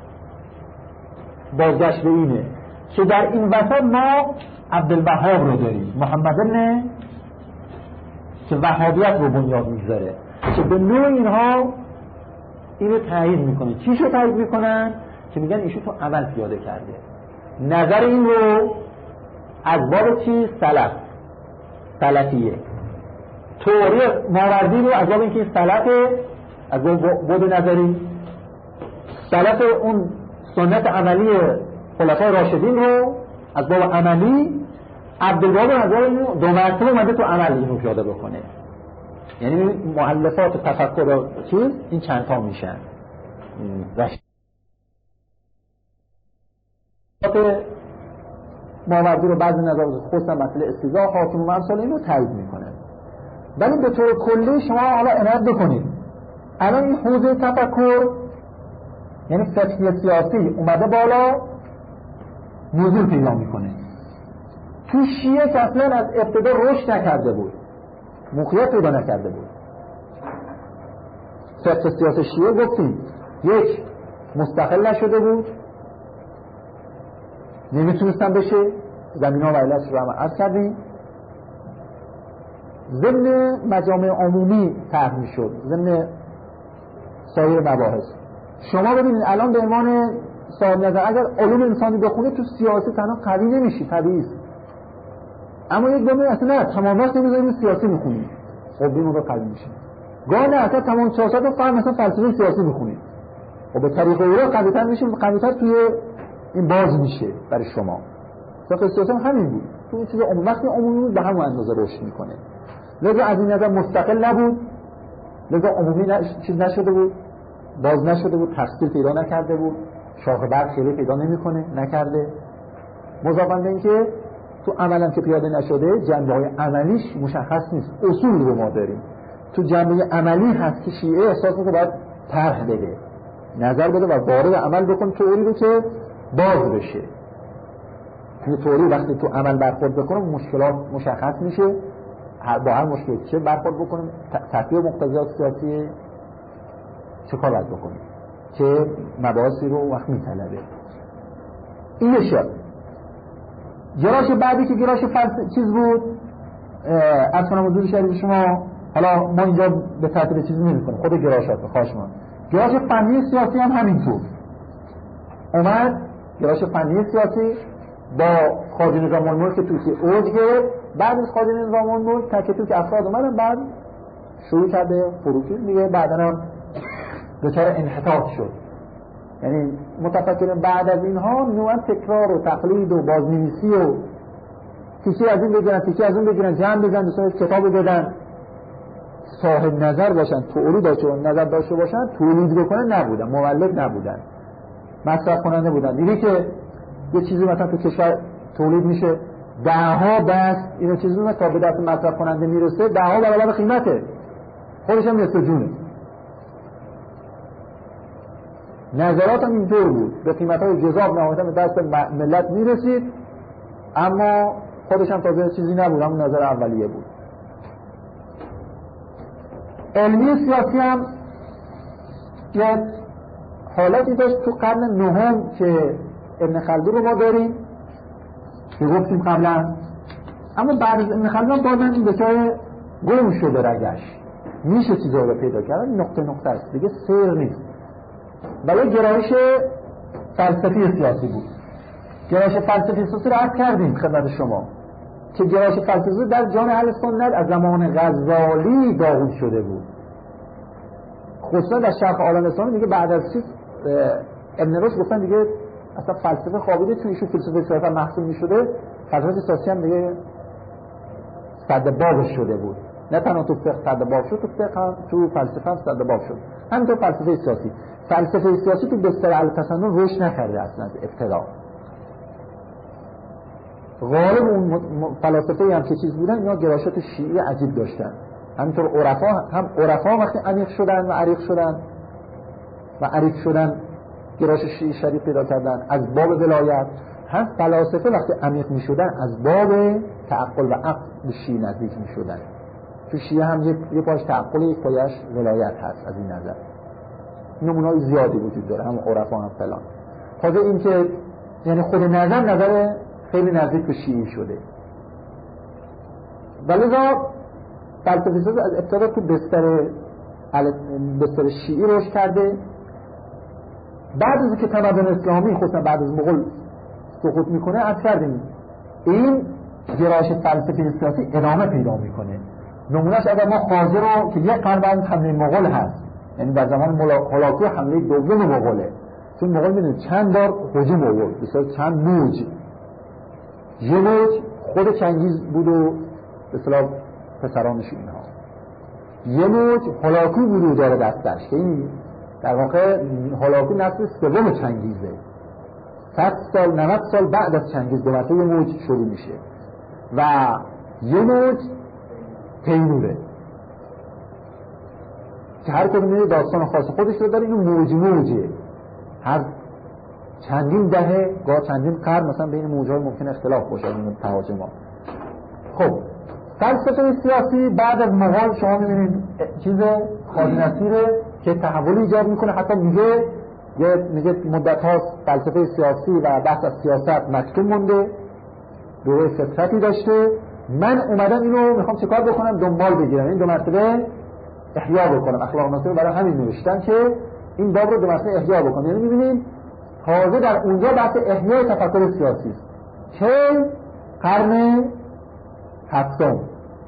بازگشت به اینه که در این وسط ما عبدالوهاب رو داریم، محمد ابن که وهابیت رو بنیاد میگذاره که به نوع اینها اینو تایید میکنه. چیشو تایید میکنن؟ که میگن ایشون تو عمل پیاده کرده. نظر این رو از باب چی؟ سلفیه. توری ماوردی رو از باب اینکه سلفه، از باب نظری سلف اون سنت عملی خلفای راشدین رو از باب عملی، عبدالوهاب از باب اینو دو مرتبه اومده تو عمل اینو پیاده بکنه. یعنی مؤلفات تفکر چیز این چند تا میشن. ماوردی رو بعضی نظرات خصوصا مسئله استیضاح حاکم و امثال اینو تایید میکنه. ولی به طور کلی شما حالا عنایت بکنید الان این حوزه تفکر یعنی فقه سیاسی اومده بالا، نزول پیدا میکنه. تو شیعه که اصلا از ابتدا رشد نکرده بود، موقعیت پیدا نکرده بود. فقه سیاسی شیعه گفتیم یک مستقل نشده بود، نمیتونستن بشه، زمین‌ها و علتش رو هم عرض کردیم. ضمن مجامع عمومی طرح میشد، ضمن سایر مباحث. شما ببینید الان به عنوان صاحب نظر اگر علوم انسانی بخونید تو سیاسی تنها قوی نمیشی، طبیعی است. اما یک دومه اصلا نه تمام وقت نمیذارید سیاسی میخونید، خب این موقع قوی میشید. گاه نه اصلا تمام 4 ساعت فقط مثلا فلسفه سیاسی میخونید، خب به طریق اون قوی‌تر میشید، قوی‌تر توی این باز میشه برای شما. فقه سیاسی هم همین بود، تو این چیز وقتی عمومی بود به همون اندازه رشد میکنه. لذا از این نظر مستقل نبود، لذا عمومی چیز نشده بود، باز نشده بود، تفصیل پیدا نکرده بود، شاخ برگ خیلی پیدا نمیکنه، نکرده. مضافاً به اینکه تو عملا که پیاده نشده، جنبه‌های عملیش مشخص نیست. اصول رو ما داریم، تو جنبه عملی هست که شیعه احساس می‌کنه باید طرح بده، نظر بده و وارد عمل بکنه توری رو که باز بشه. این توری وقتی تو عمل برخورد بکنه مشکلات مشخص میشه، با هر مشکلی چه برخورد بکنیم، تطبیق مقتضیات سیاسی چه کار باید بکنیم که مباحثی رو وقت میطلبه. این نشه. گراش بعدی که گراش چیز بود، از کنم حضور شریف شما، حالا ما اینجا به ترتیب چیزی نمی‌کنیم، خود گراشات خواهش من. گراش فنی سیاسی هم همینطور اومد. گراش فنی سیاسی با خواجه نظام الملک که توی اوج گرفت، بعد از خواجه نظام الملک تک تک افراد اومدن، بعد شروع کرده فروکش دیگه، بعداً هم دچار انحطاط شد. یعنی متفکرین بعد از اینها نوعاً تکرار و تقلید و بازنویسی و تیکه از این بگیرن تیکه از اون بگیرن، جمع بزنن، دوستان کتاب بدن، صاحب نظر باشن، تئوری داشته باشن، نظر داشته باشن، تولید بکنن نبودن، مولد نبودن، مصرف کننده بودن. دیدی که یه چیزی مثلا تو کشور تولید میشه، دهها دست اینو چیزی میشه تا به دست مصرف کننده میرسه، دهها برابر قیمته، خودش هم نصف جونه. نظرات هم اینطور بود، به قیمت‌های جذاب نهایتاً به دست ملت میرسید، اما خودش هم تازه چیزی نبود، همون نظر اولیه بود. علمی سیاسی هم یک حالتی داشت تو قرن نهم که ابن خلدون رو ما داریم که گفتیم قبلا، اما بعد از ابن خلدون بازم این بچه گم شده رگش، میشه چیزا رو پیدا کردن، نقطه نقطه است دیگه، سیر نیست. ولی گرایش فلسفی سیاسی بود. گرایش فلسفی سیاسی رو عرض کردیم خدمت شما که گرایش فلسفی در جان اهل سنت از زمان غزالی داغون شده بود، خصوصا در شرق عالم اسلامی. دیگه بعد از چیز ابن رشد گفتن دیگه اصلا فلسفه خوابیده توی ایشون، فلسفه سیاست محسوب می‌شده، فلسفه سیاسی هم دیگه صد بابش شده بود. نه تنها تو فقه صد باب شد، تو فقه هم تو فلسفه هم صد باب شد. همینطور فلسفه سیاسی. فلسفه سیاسی تو بستر التسنن رشد نکرده اصلا از ابتدا. غالب اون فلاسفه هم که چیز بودن اینا گرایشات شیعی عجیب داشتن. همینطور عرفا وقتی عمیق شدن و عریق شدن گرایش شیعی شدید پیدا کردن از باب ولایت. هم فلاسفه وقتی عمیق می شدن از باب تعقل و عقل به شیعه نزدیک می شدن. تو شیعه هم یه پاش تعقل، یک پایش ولایت هست. از این نظر نمونه‌های زیادی وجود داره، هم عرفا هم فلان. تازه این که یعنی خود نظر خیلی نزدیک به شیعه شده. ولی فلسفه سیاسی از ابتدا تو بستر شیعی رشد کرده. بعد از که تمدن اسلامی خصوصا بعد از مغول سقوط میکنه، عرض کردیم این گرایش فلسفه سیاسی ادامه پیدا میکنه. نمونهش اگر ما خواجه رو که یک قرن بعد حمله مغول هست، یعنی در زمان هولاکو حمله دوم مغوله، چون مغول میدونید چند بار هجوم آورد، بسیار چند موج. یه موج خود چنگیز بود و به اصطلاح پسرانش اینها، یه موج هولاکو بود و داره دستش که این در واقع هولاکو نسل سوم چنگیزه. 100 سال 90 سال بعد از چنگیز دو مرتبه یه موج شروع میشه و یه موج تیموره که هر کدوم داستان خاص خودش رو داره. این موجه هر چندین دهه گاه چندین قرن مثلا بین موج‌ها ممکن اختلاف باشه این تهاجم‌ها. خب فلسفه سیاسی بعد از مغول شما می‌بینید چیز خواجه نصیره که تحول ایجاد میکنه. حتی میگه مدت هاست فلسفه سیاسی و بحث از سیاست مکتوم مونده، دوره فطرتی داشته. من اومدم اینو میخوام چیکار بکنم؟ دنبال بگیرم، این دو مرتبه احیا بکنم. اخلاق ناصر برای همین نوشتن که این باب رو دو مرتبه احیا بکنم. یعنی می‌بینید تازه در اونجا بحث احیای تفکر سیاسی است که قرن هفتم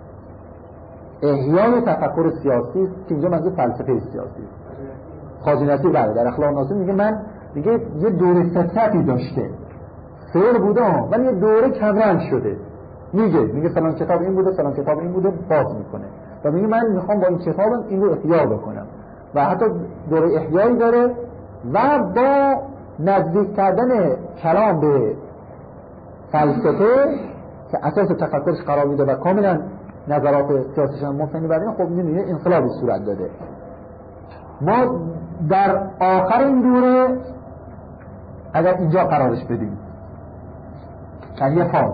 احیای تفکر سیاسی است که اینجا منظور فلسفه سیاسی است. خواجه نصیر در اخلاق ناصر میگه یه دوره فطرتی داشته، سیر بوده ولی یه دوره کمرنگ شده. میگه فلان کتاب این بوده، فلان کتاب این بوده، باز میکنه و میگه من میخوام با این کتابم این رو احیا بکنم و حتی دوره احیایی داره. و با نزدیک کردن کلام به فلسفه که اساس تفکرش قرار میده و کاملا نظرات سیاسیش هم مبتنی بر این، خب می‌بینید انقلابی صورت داده. ما در آخر این دوره اگر اینجا قرارش بدیم در یه فاز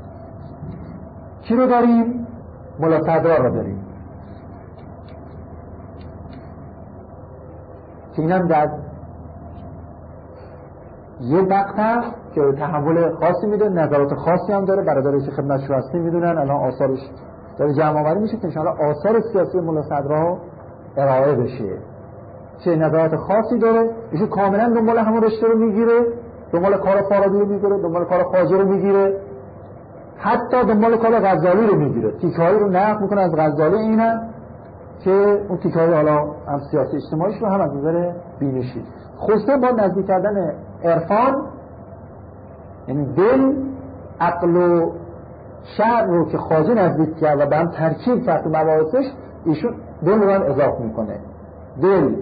چی رو داریم؟ ملا صدرا رو داریم که اینم در یه مقطع که تحول خاصی میده، نظرات خاصی هم داره. برادرش خدمت شما هستیم میدونن الان آثارش داره جمع آوری میشه که انشاءالله آثار سیاسی ملا صدرا ارائه بشه. چه نظرات خاصی داره، ایشون کاملا دنبال همون رشته رو میگیره، دنبال کار فارابی رو میگیره، دنبال کار خواجه رو میگیره، حتی دنبال کار غزالی رو میگیره. تیکه‌هایی رو نقل میکنه از غزالی اینا که اون تیکه‌های حالا هم سیاسی اجتماعیش رو هم از نظر بینشی. خصوصا با نزدیک کردن عرفان، یعنی دل، عقل و شعر رو که خواجه نزدیک کرد و به هم ترکیب کرد تو مباحثش، ایشون دل رو هم اضافه میکنه. دل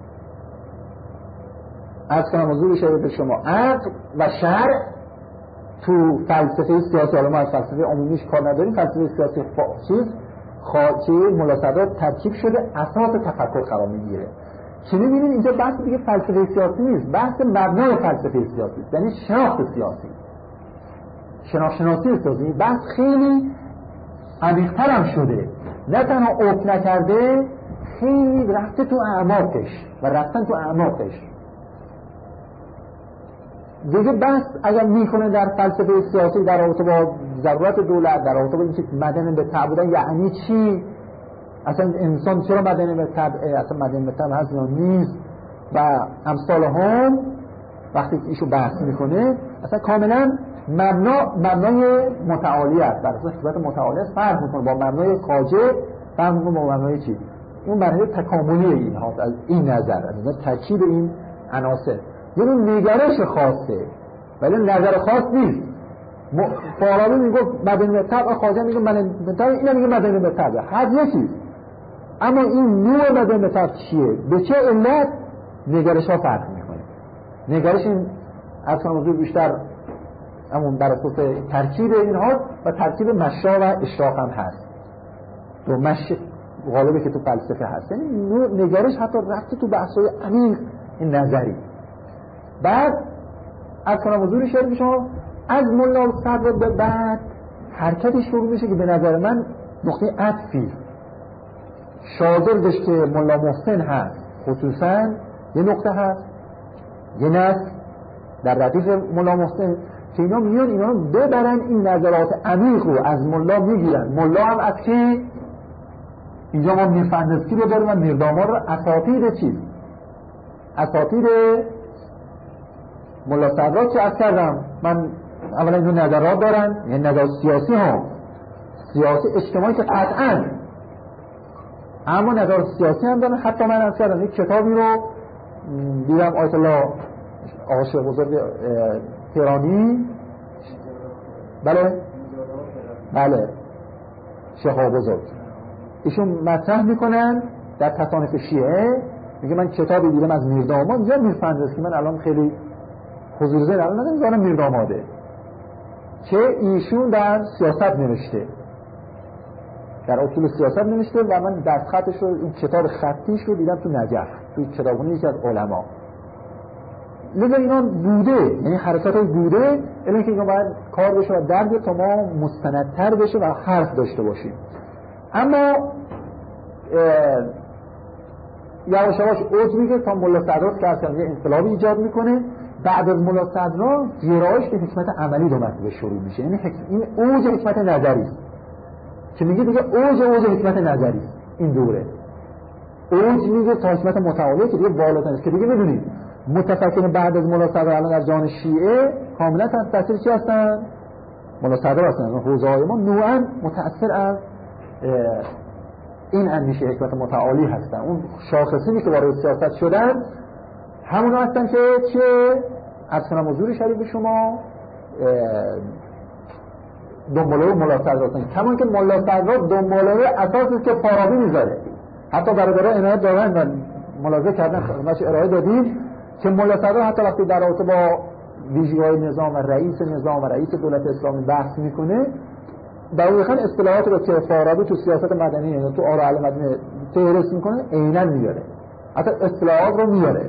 از کنم حضور شده به شما عقل و شعر تو فلسفه سیاسی. حالا ما از فلسفه عمومیش کار نداریم، فلسفه سیاسی خاطی ملا صدرا ترکیب شده اساس تفکر قرار میگیره. که می‌بینید اینجا بحث دیگه فلسفه سیاسی نیست، بحث مبنای فلسفه سیاسی است، یعنی شناخت سیاسی، شناخت سیاسی. بحث خیلی عمیق‌تر هم شده، نه تنها افت نکرده، خیلی رفته تو اعماقش و رفتن تو اعماقش. دیگه بحث اگر میکنه در فلسفه سیاسی در رابطه با ضرورت دولت، در رابطه با اینکه مدنی به تبع بودن یعنی چی، اصلا انسان چرا مدنی به تبع، اصلا مدنی به تبع هست یا نیست و امثال هم، وقتی ایشو بحث میکنه اصلا کاملا مبنای متعالی است، در اساس حکمت متعالی است، فرق میکنه با مبنای خواجه، فرق میکنه با مبنای چی. اون مرحله تکاملی این هاست از این نظر، از نظر ترکیب این عناصر. یعنی نگرش خاصه ولی نظر خاص نیست. فارابی میگفت مدنی به طبع، خواجه میگه مدنی به طبع، اینا میگه مدنی به طبع، هر یکی. اما این نوع مدنی به طبع چیه؟ به چه علت نگرش ها فرق میکنه؟ نگرش این اصلا موضوع بیشتر همون بر اساس ترکیب اینها و ترکیب مشا و اشراق هم هست. تو مش غالبه که تو فلسفه هست، یعنی نوع نگرش حتی رفته تو بحث‌های عمیق این نظری. بعد از کنم حضور شعر بشم از ملا صدر به بعد حرکتش شروع میشه که به نظر من نقطه عطفی شاگردش که ملا محسن هست خصوصا یه نقطه هست، یه نسل در ردیف ملا محسن که اینا میان اینا رو ببرن این نظرات عمیق رو از ملا میگیرن. ملا هم از کی؟ اینجا ما میرفندسکی رو داریم و میرداماد رو اساطیر چیز؟ اساطیر ملا صدرا که از کردم من اولا اینو نظرات دارن، یعنی نظر سیاسی ها، سیاسی اجتماعی که قطعا، اما نظر سیاسی هم دارن. حتی من از کردم یک کتابی رو دیدم آیت الله آقا شیخ بزرگ تهرانی، بله شیخ بزرگ، ایشون مطرح میکنن در تصانیف شیعه، میگه من کتابی دیدم از میرداماد، اینجا میرفندسکی، من الان خیلی حضور ذهن الان نمیدونم میرداماده، که ایشون در سیاست نوشته، در اصول سیاست نوشته و من دستخطش رو این کتاب خطیش رو دیدم تو نجف، تو کتابخونه یکی از علما. لذا اینا بوده، یعنی حرکات های بوده، الان که اینا باید کار بشه و درد تا ما مستندتر بشه و حرف داشته باشیم. اما یواش یواش اوج میگه تا ملا صدرا که اصلا یه انقلابی ایجاد میکنه. بعد از ملا صدرا گرایش به حکمت عملی دو مرتبه شروع میشه، یعنی این اوج حکمت نظری است که میگه دیگه اوج حکمت نظری است. این دوره اوج میگه تا حکمت متعالی که دیگه بالاتر است، که دیگه میدونید متفکرین بعد از ملا صدرا الان در جهان شیعه کاملا تحت تاثیر چی هستن؟ ملا صدرا هستن. حوزه‌های ما نوعاً متأثر از این اندیشه حکمت متعالی هستن. اون شاخصینی که وارد سیاست شدن همونا هستن که چه اصلا حضور شریف شما دنباله ملا صدرا هستن، کما که ملا صدرا دنباله اساسی که فارابی میذاره. حتی برادرها عنایت دارن و ملاحظه کردن، خدمتش ارائه دادیم که ملا صدرا حتی وقتی در رابطه با ویژگی‌های نظام و رئیس نظام و رئیس دولت اسلامی بحث میکنه، دقیقاً اصطلاحاتی رو که فارابی تو سیاست مدنی یا تو آراء المدنی فهرست میکنه عیناً میاره، حتی اصطلاحات رو میاره.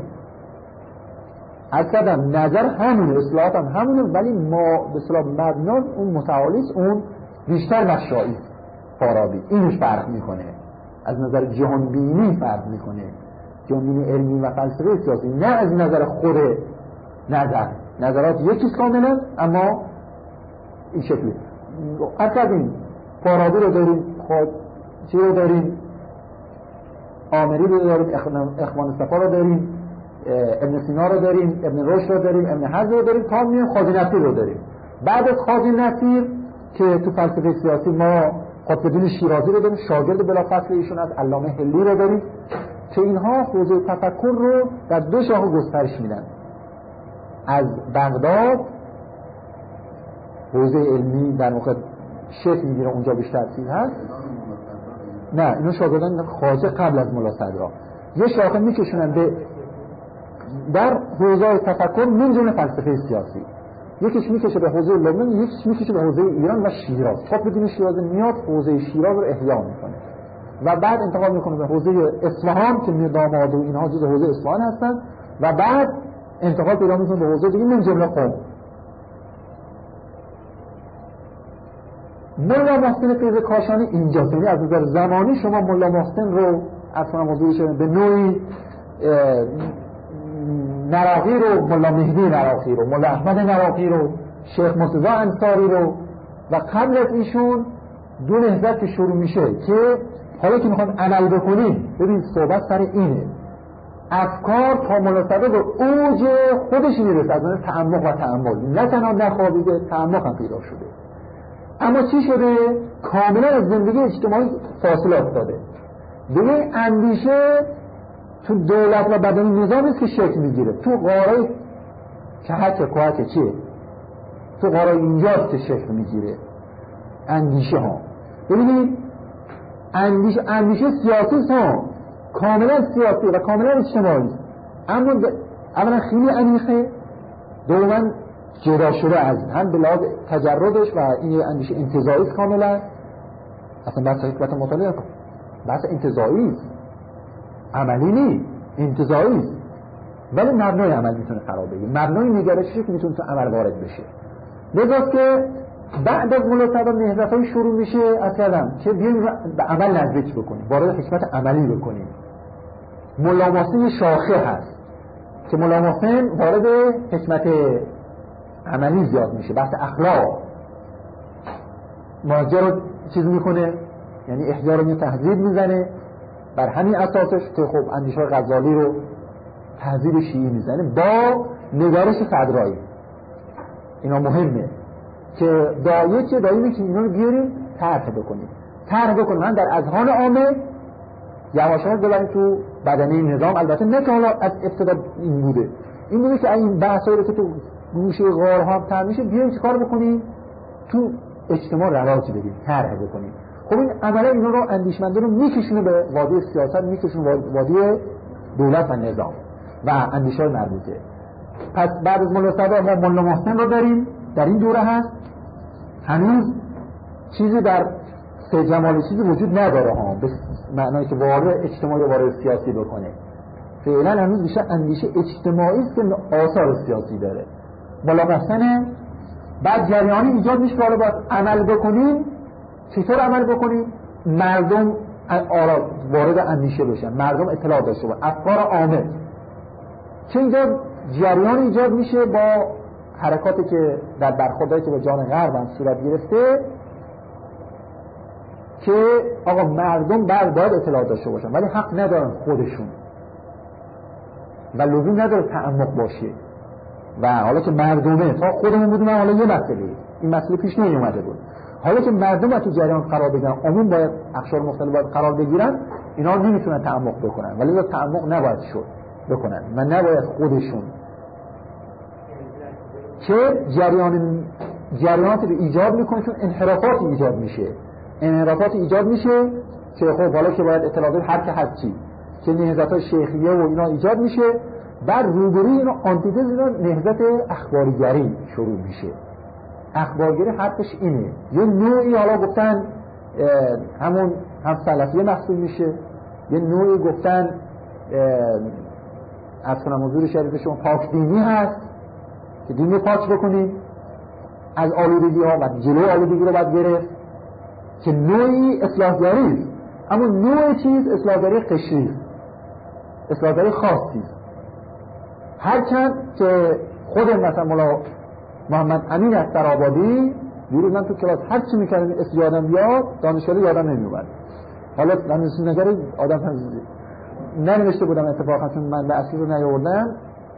اصلا نظر همونه، اصطلاحات هم همونه، ولی ما به اصطلاح مبنا اون متعالیست، اون بیشتر مشایی فارابی اینش فرق میکنه، از نظر جهانبینی فرق میکنه، جهانبینی علمی و فلسفه سیاسی، نه از نظر خود نظرات یکیست کاملا، اما این شکلی. اصلا فارابی رو داریم، خود چی رو داریم، آمری رو داریم، اخوان صفا رو داریم، ابن سینا رو داریم، ابن رشد رو داریم، ابن حزم رو داریم، تا میایم خواجه نصیر رو داریم. بعد از خواجه نصیر که تو فلسفه سیاسی ما قطب‌الدین شیرازی رو داریم، شاگرد بلافاصله ایشون از علامه حلی رو داریم، که اینها حوزه تفکر رو در دو شاخه گسترش میدن. از بغداد حوزه علمی در واقع شکل میگیره، اونجا بیشتر چیز هست. نه اینو شاگردان خواجه قبل از ملا صدرا یه شاخه میکشونن به در حوزه تفکر من جمله فلسفه سیاسی، یکیش میکشه به حوزه لبنان، یکیش میکشه به حوزه ایران و شیراز. خب بدون شیراز میاد حوزه شیراز رو احیا میکنه و بعد انتقال میکنه به حوزه اصفهان که میرداماد و اینها جزء حوزه اصفهان هستن، و بعد انتقال پیدا میکنه به حوزه دیگه من جمله قم. ملا محسن فیض کاشانی اینجاست، یعنی از نظر زمانی شما ملا محسن رو اصلا موضوعش به نوعی نراقی رو، ملا مهدی نراقی رو، ملا احمد نراقی رو، شیخ مرتضی انصاری رو، و قبل از ایشون دو نهضت که شروع میشه که حالا که میخوان عمل بکنیم، ببین صحبت سر اینه، افکار تا ملا صدرا به اوج خودش میرسه، از نظر تعمق و تأمل، نه تنها نخوابیده، تعمق هم پیدا شده. اما چی شده؟ کاملا از زندگی اجتماعی فاصله افتاده. دیگه اندیشه تو دولت و بدن نظامی است که شکل میگیره، تو قاره کهک چیه؟ فقرای اینجاست که شکل میگیره اندیشه ها. ببینید اندیشه سیاسی ها کاملا سیاسی و کاملا اجتماعی، اما اولا خیلی عمیقه، دوما جدا شده از هم به لحاظ تجردش و این اندیشه انتزاعی کاملا. اصلا بحث حکمت مطالعه کن، بحث انتزاعی عملی نیست، انتزاعی، ولی مبنای عمل میتونه قرار بگیره، مبنای نگرشی که میتونه تو عمل وارد بشه. لذا که بعد از ملاحظه نهضت‌های شروع میشه از کردم که بیایم به عمل نزدیک بکنیم، وارد حکمت عملی بکنیم. ملا محسن شاخه هست که ملا محسن وارد حکمت عملی زیاد میشه، بحث اخلاق ماجرا رو چیز میکنه، یعنی احیا رو تهذیب میزنه، بر همین اساسش که خب اندیشه غزالی رو تهذیب شیعی میزنه با نگارش صدرایی. اینا مهمه که دایمی که اینا رو بیاریم طرح بکنیم من در اذهان عامه یواشاش ببریم تو بدنه نظام. البته نه که حالا از ابتدا این بوده که این بحثایی رو که تو گوشه غارها هم طرح میشه بیاریم چیکار بکنیم تو اجتماع رواج بدیم، طرح بکنیم. خب این عملا اینا رو اندیشمنده رو میکشونه به وادی سیاست، میکشونه وادی دولت و نظام و اندیشه مربوطه. پس بعد از ملا صدر ما ملا محسن رو داریم، در این دوره هست. هنوز چیزی در سید جمالی چیزی وجود نداره ها، به معنایی که وارد اجتماعی وارد سیاسی بکنه. فعلا هنوز بیشتر اندیشه اجتماعی است که آثار سیاسی داره. ملا محسن بعد جریانی ایجاد میشه که باید عمل بکنیم. چطور عمل بکنیم؟ مردم وارد اندیشه بشن، مردم اطلاع داشته باشن، افکار عامه. چه اینجا جریان ایجاد میشه با حرکاتی که در برخوردهایی که با جان غرب هم صورت گرفته که آقا مردم باید اطلاع داشته باشن ولی حق ندارن خودشون و لزوم نداره تعمق باشه. و حالا که مردمه تا خودمون بودیم حالا یه مسئله، این مسئله پیش نیومده بود. حالا که مردم تو جریان قرار بگیرن، عموم باید اقشار مختلف باید قرار بگیرن، اینا نمیتونن تعمق بکنن، ولی یا تعمق نباید بکنن و نباید خودشون که جریاناتی رو ایجاد میکنه، چون انحرافاتی ایجاد میشه که خب حالا که باید اطلاعات هر که هستی که نهضت‌های شیخیه و اینا ایجاد میشه. بعد روبروی اینا آنتیتز اینا نهضت اخبارگری شروع میشه. اخبارگری حرفش اینه، یه نوعی حالا گفتن همون هم سلفیه محسوب میشه، یه نوعی گفتن از کنم حضور شریف شما پاک دینی هست که دین رو پاک بکنیم از آلودگی ها و جلوی آلودگی رو باید گرفت که نوعی اصلاحگری است، اما نوع چیز اصلاحگری قشری، اصلاحگری خاصی. هرچند که خود مثلا مولا محمد امین استرآبادی دیروز من تو کلاس هر چی میکردم اسم یادم بیاد دانشگاهی یادم نمیومد. حالا من نظر آدم ننوشته بودم اتفاقا چون من به اصلی رو نیاوردم.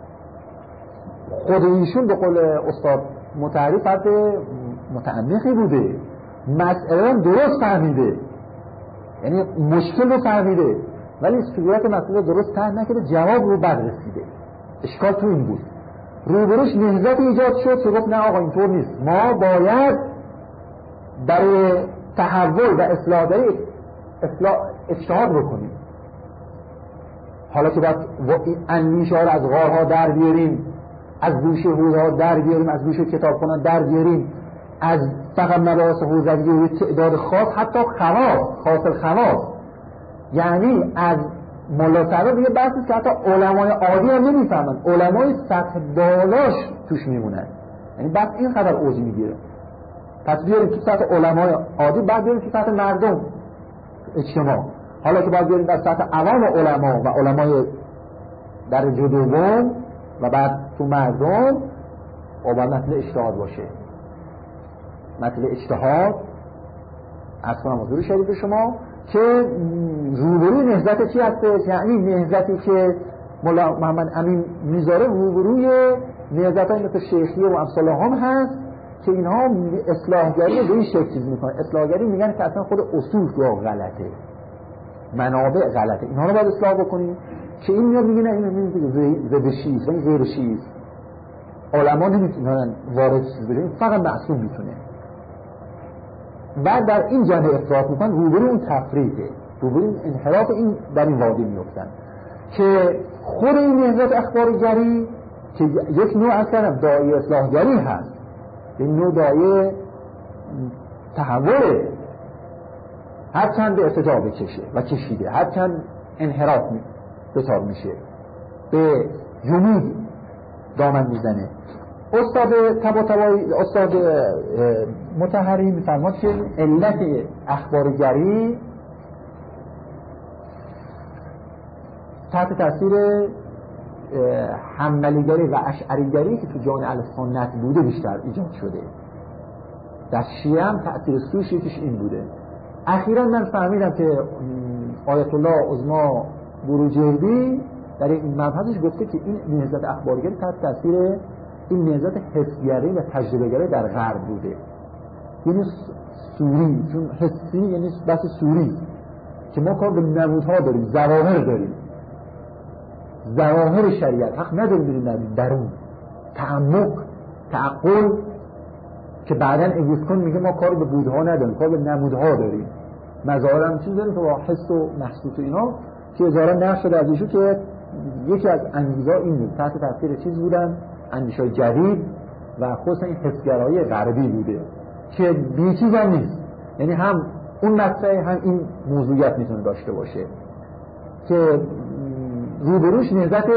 خود ایشون به قول استاد متحری فرد متعمقی بوده، مسئله رو درست فهمیده، یعنی مشکل رو فهمیده ولی صورت مسئله درست طرح نکرده، جواب رو بد رسیده. اشکال تو این بود. روبروش نهضت ایجاد شد که گفت نه آقا اینطور نیست، ما باید برای تحول و اصلاح اجتهاد بکنیم. حالا که باید اندیشه ها رو از غارها در بیاریم، از گوشه حوزه‌ها در بیاریم، از گوشه کتابخونه‌ها در بیاریم، از فقط مباحث حوزوی و تعداد خاص، حتی خواص، یعنی از ملا صدر دیگه بحثی که حتی علمای عادی هم نمیفهمن، علمای سطح بالاش توش میمونن، یعنی بس این خبر اوج میگیره. پس بیاریم تو سطح علمای عادی، بعد بیاریم تو سطح مردم اجتماع. حالا که باید بیاریم در سطح عوام علما و علمای درجه دوم و بعد تو مردم، و باید مسئله اجتهاد باشه. مسئله اجتهاد از کنم حضور شریف شما که روبروی نهضت چی هستش؟ یعنی نهضتی که مولا محمد امین میذاره روبروی نهضت‌های مثل شیخیه و امثال هم هست که اینها اصلاحگری به این شکل چیز میکنن. اصلاحگری میگن که اصلا خود اصول غلطه، منابع غلطه، اینها رو باید اصلاح بکنیم. که این میاد میگه نه این ضد شیعه، این غیر شیعه، علما نمیتونن وارد چیز بگیرن، فقط معصوم میتونه. بعد در این جنبه افراط میکنن، روبروی اون تفریطه، روبروی اون انحراف این در این وادی میفتن که خود این نهضت اخبارگری که یک نوع اصلا داعیه اصلاحگری هست، یک نوع داعیه تحوله، هرچند به ارتجاع بکشه و کشیده، هرچند انحراف بسار میشه، به جمود دامن میزنه. استاد طباطبایی، استاد مطهری میفرماد که علت اخبارگری تحت تاثیر حنبلیگری و اشعریگری که تو جان اهل سنت بوده بیشتر ایجاد شده. در شیعه هم تأثیر سوش یکیش این بوده. اخیراً من فهمیدم که آیت الله عظمی بروجردی در این مبحثش گفته که این نهضت اخبارگری تحت تاثیر این نهضت حسگری و تجربه‌گری در غرب بوده. یعنی سوری، چون حسی یعنی بحث سوری که ما کار به نمودها داریم، ظواهر داریم، ظواهر شریعت، حق نداریم بریم درون تعمق، تعقل، که بعداً اگوسکون میگه ما کار به بودها نداریم، کار به نمودها داریم، مظاهر هم چیز داریم که با حس و محسوس و اینا، که ظاهرا نقش شده از ایشون که یکی از انگیزه‌ها این بود، تحت تاثیر چیز بودن، اندیشه‌های جدید و خصوصا این حسگرایی غربی بوده که بی چیز هم نیست، یعنی هم اون مطرح هم این موضوعیت میتونه داشته باشه که روبروش نهضت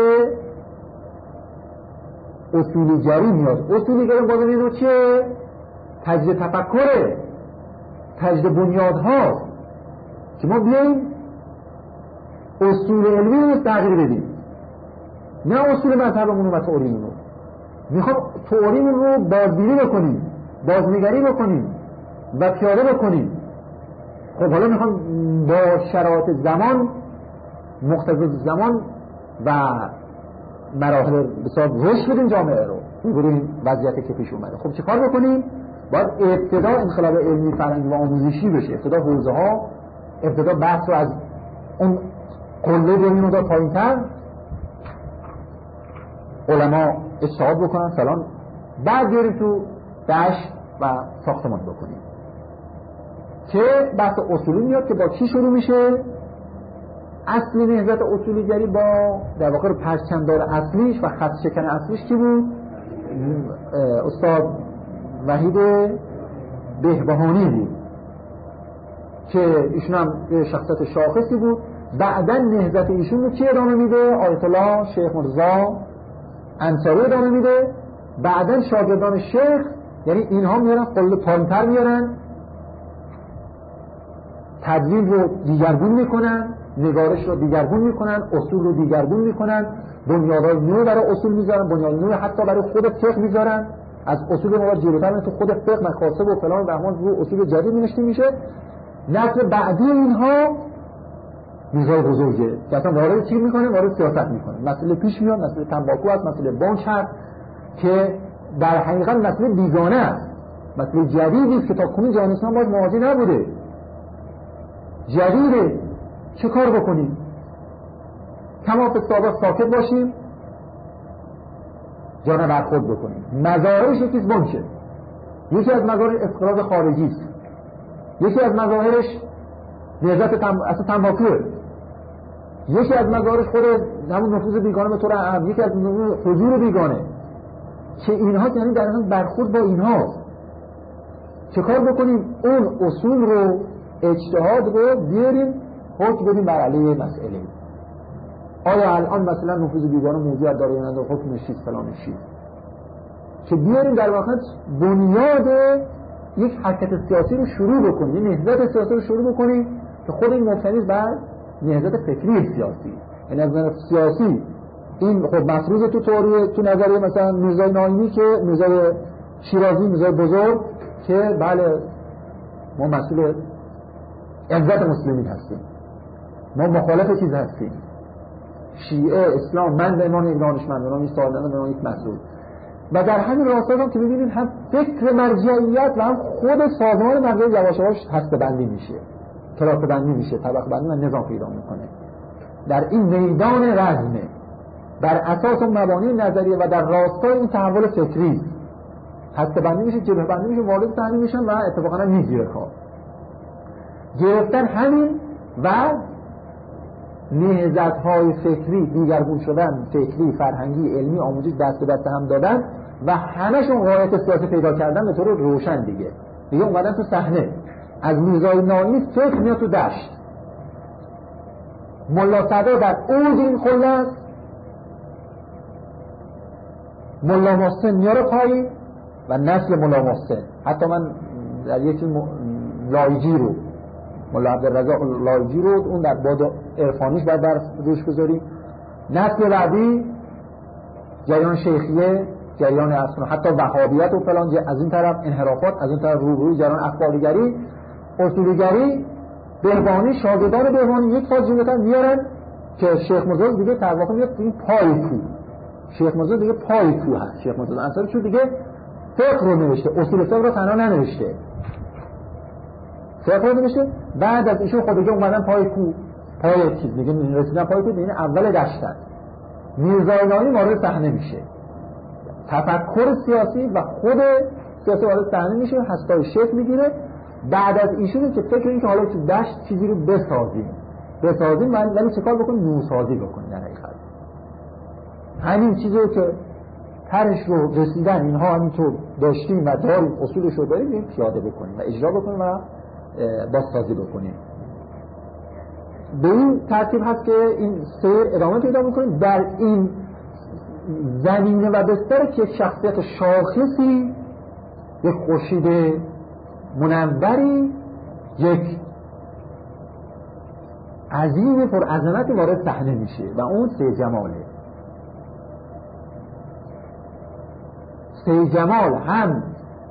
اصولیگری میاد. اصولیگری بازم اینو چه؟ تجدید تفکره، تجدید بنیادهاست که ما بیاییم اصول علمی رو تغییر بدیم، نه اصول مذهبمون و تئوریمون رو. میخوام تئوریمون رو بازبینی بکنیم، بازنگری بکنیم و پیاده بکنیم. خب حالا میخوام با شرایط زمان، مقتضای زمان و مراحل بسیار رشد بدیم جامعه رو ببینیم وضعیتی که پیش اومده. خب چه کار بکنیم؟ باید ابتدا انقلاب علمی فرهنگی و آموزشی بشه، ابتدا حوزه ها، ابتدا بحث رو از اون قله بریم و دا پایین تر، علما اجتهاد بکنن فلان، بعد بریم تو دشت و ساختمان بکنیم که بحث اصولی میاد که با چی شروع میشه؟ اصلی نهضت اصولیگری با در واقع پرچمدار اصلیش و خط شکن اصلیش کی بود؟ استاد وحید بهبهانی بود که ایشون هم شخصیت شاخصی بود. بعدن نهضت ایشون رو کی ادامه میده؟ آیت الله شیخ مرزا انصاری ادامه میده. بعدن شاگردان شیخ، یعنی اینها میارن قله پایین‌تر میارن، تدوین رو دیگرگون میکنن، نگارش رو دیگرگون میکنن، اصول رو دیگرگون میکنن، بنیادهای نو برای اصول میذارن، بنیاد نو حتی برای خود فقه میذارن. از اصول ما جلوتر تو خود فقه مکاسب و فلان بهمان رو اصول جدید نوشته میشه. نسل بعدی اینها میزای بزرگه که اصلا وارد چی میکنه؟ وارد سیاست میکنه. مسئله پیش میاد، مسئله تنباکو است، مسئله بانک هست که در حقیقت مسئله بیگانه است، مسئله جدیدی است که تا کنون جهان اسلام باید مواجه نبوده، جدیده. چه کار بکنیم؟ کما به سابق ساکت باشیم، جانه برخورد بکنیم. مظاهرش یکیز بانکه، یکی از مظاهرش اسقراض خارجی است، یکی از مظاهرش نهضت اصلا تنباکوه، یکی از مظاهرش خود همون نفوذ بیگانه به طور عام، یکی از حضور بیگانه که اینها، یعنی در اصل برخورد با اینها. چه کار بکنیم؟ اون اصول رو، اجتهاد رو بیاریم حکم بدیم بر علیه مسئله. آیا الان مثلا نفوذ بیگانه موضوع داره یا نداره، حکمش چیست، فلانش چیست، که بیاریم در واقع بنیاد یک حرکت سیاسی رو شروع بکنیم، یک نهضت سیاسی رو شروع بکنیم که خود این مبتنی بر نهضت فکری سیاسی. یعنی از نظر سیاسی این خب مفروض تو تئوری، تو نظریه مثلا میرزای ناینی که میرزای شیرازی، میرزای بزرگ که بله ما مسئول عزت مسلمین هستیم، ما مخالف چیز هستیم، شیعه اسلام، من به عنوان یک دانشمند، به عنوان یک سازنده، به عنوان یک مسئول. و در همین راستا هم که ببینید هم فکر مرجعیت و هم خود سازمان مرجعیت یواش یواش هسته بندی میشه، کلاس بندی میشه، طبقه بندی و نظام پیدا میکنه. در این میدان رزمه بر اساس اون مبانی نظریه و در راستای این تحول فکری هسته بندی میشه، جبهه بندی میشه، وارد صحنه میشن و اتفاقا هم میگیره کار گرفتن همین و نهضت‌های فکری، دیگرگون شدن فکری، فرهنگی، علمی، آموزشی دست به دست هم دادن و همشون غایت سیاسی پیدا کردن به طور روشن دیگه اومدن تو صحنه. از میرزای ناینی فکر میاد تو دشت، ملا صدر در اوج این خله است، ملا محسن میاره پایین و نسل ملا محسن. حتی من در یکی لایجی رو، ملا عبدالرزاق لایجی رو، اون در باد عرفانیش باید درس روش بذاریم. نسل بعدی جریان شیخیه، جریان اصلا حتی وهابیت و فلان، از این طرف انحرافات، از این طرف روی جریان اخباریگری، اصولیگری. بهبانی، شاگردان بهبانی یک فاز جمعیتن میارن که شیخ مرزا دیگه در واقع میاد این پای کو. شیخ مرزا دیگه پای کو هست. شیخ مرزا انصاری چون دیگه فقه رو نوشته، اصول فقه رو تنها ننوشته، فقه رو نوشته. بعد از ایشون خودش اومدن پای کو، پای چیز دیگه رسیدن پای کو، یعنی اول دشتن. میرزای ناینی وارد صحنه میشه، تفکر سیاسی و خود سیاسی وارد صحنه میشه، هستای شکل میگیره. بعد از ایشونه که فکر این که حالا تو دشت چیزی رو بسازیم ولی چه کار بکنیم؟ نوسازی بکنیم. در حقیقت همین چیزی که طرحش رو رسیدن اینها همینطور داشتیم و داریم، اصولش رو داریم، پیاده بکنیم و اجرا بکنیم و بازسازی بکنیم. به این ترتیب هست که این سیر ادامه پیدا میکنیم در این زمینه و بستر که یک شخصیت شاخصی، یک خورشید منوری، یک عظیم پرعظمتی وارد صحنه میشه و اون سید جماله. سید جمال هم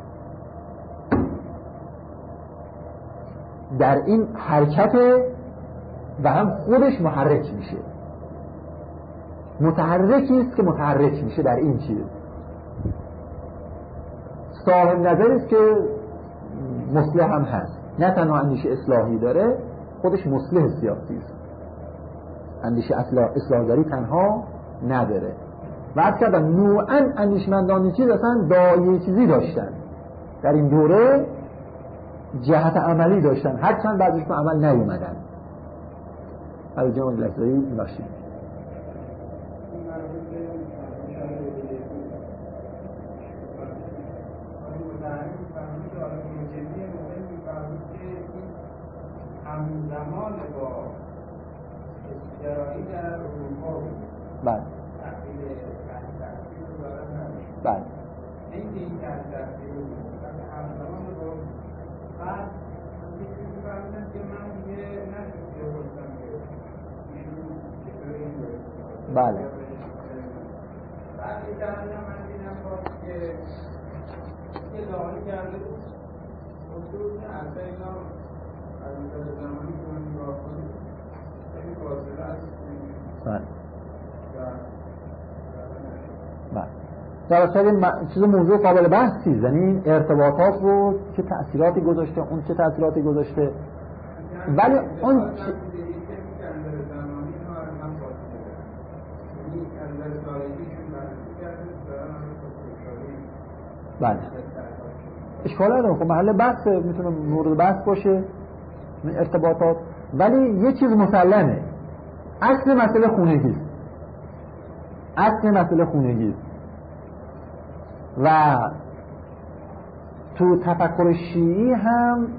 در این حرکت و هم خودش محرک میشه، متحرکی است که متحرک میشه در این چیز. صاحب نظری است که مصلح هم هست، نه تنها اندیشه اصلاحی داره، خودش مصلح سیاسی است، اندیشه اصلاحگری تنها نداره. و از کردم نوعاً اندیشمندان چیز اصلا دایه چیزی داشتن در این دوره، جهت عملی داشتن، هرچند بعضیش به عمل نیومدن. حالا جناب لحظه‌ای باشید. همزمان با جراحی در اروپا بله بله این تحصیل همزمان با بعد می‌فهمیدم که من دیگه نشده بودم بله بعد می‌دونم من دیدم که دعایی کرده بود اصول اصلا اینا از زمانی که من نگاه کنیم خیلی فاصله است. بله در اصل چیز موضوع قابل بحثی، یعنی ارتباطات رو چه تأثیراتی گذاشته، اون چه تأثیراتی گذاشته، ولی اون بله اشکال نداره، خب محل بحث میتونه مورد بحث باشه ارتباطات، ولی یه چیز مسلمه، اصل مسئله خونگی است، اصل مسئله خونگی است. و تو تفکر شیعی هم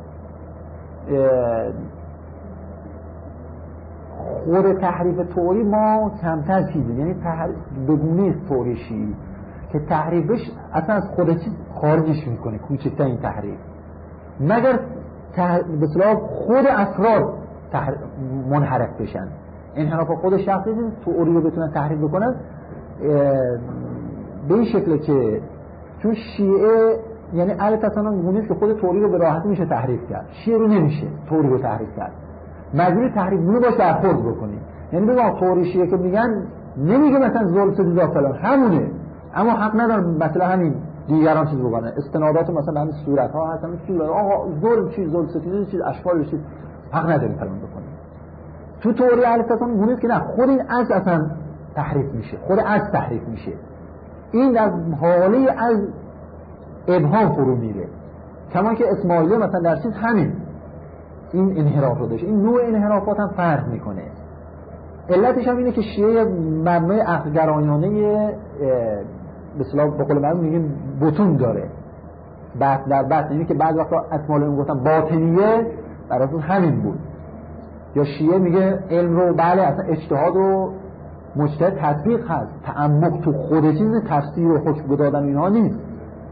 خود تحریف طوری ما کمتر چیزیم، یعنی بگونه طوری شیعی که تحریفش اصلا از خود چیز خارجش میکنه، کوچکترین تحریف، مگر به اصطلاح خود افراد منحرف بشن. انحراف خود شخصی طوری رو بتونن تحریف بکنن به این شکله که چون شیعه یعنی اهل تصنع گونه که خود طوری رو به راحتی میشه تحریف کرد، شیعه رو نمیشه طوری رو تحریف کرد، مجبوری تحریف گونه باش برخورد بکنی. یعنی بگم طوری شیعه که میگن نمیگه مثلا ظلم ستیزا فلان همونه، اما حق ندارن مثلا همین دیگران چیز بکنن، استنادات مثلا همین صورت ها هستن، صورت آقا ظلم چیز، ظلم ستیزا چیز، اشکال چیز، حق نداری فلان بکنی. تو طوری اهل تصنع گونه که نه، خود این اصلا تحریف میشه، خود از تحریف میشه. این در حاله از ابهام فرو میره. کما که اسماعیلی مثلا در چیز همین این انحراف رو داشت. این نوع انحرافات هم فرق میکنه. علتش هم اینه که شیعه مبنای عقل‌گرایانه به اصطلاح به قول معروف میگیم بطون داره. بعد در بعد اینه که بعضی وقتا اسماعیلی میگفتن باطنیه، در اصل همین بود. یا شیعه میگه علم رو بله اصلا اجتهاد رو مجتهد تطبیق هست، تعمق تو خود چیز تفسیر و حکم دادن اینها نیست.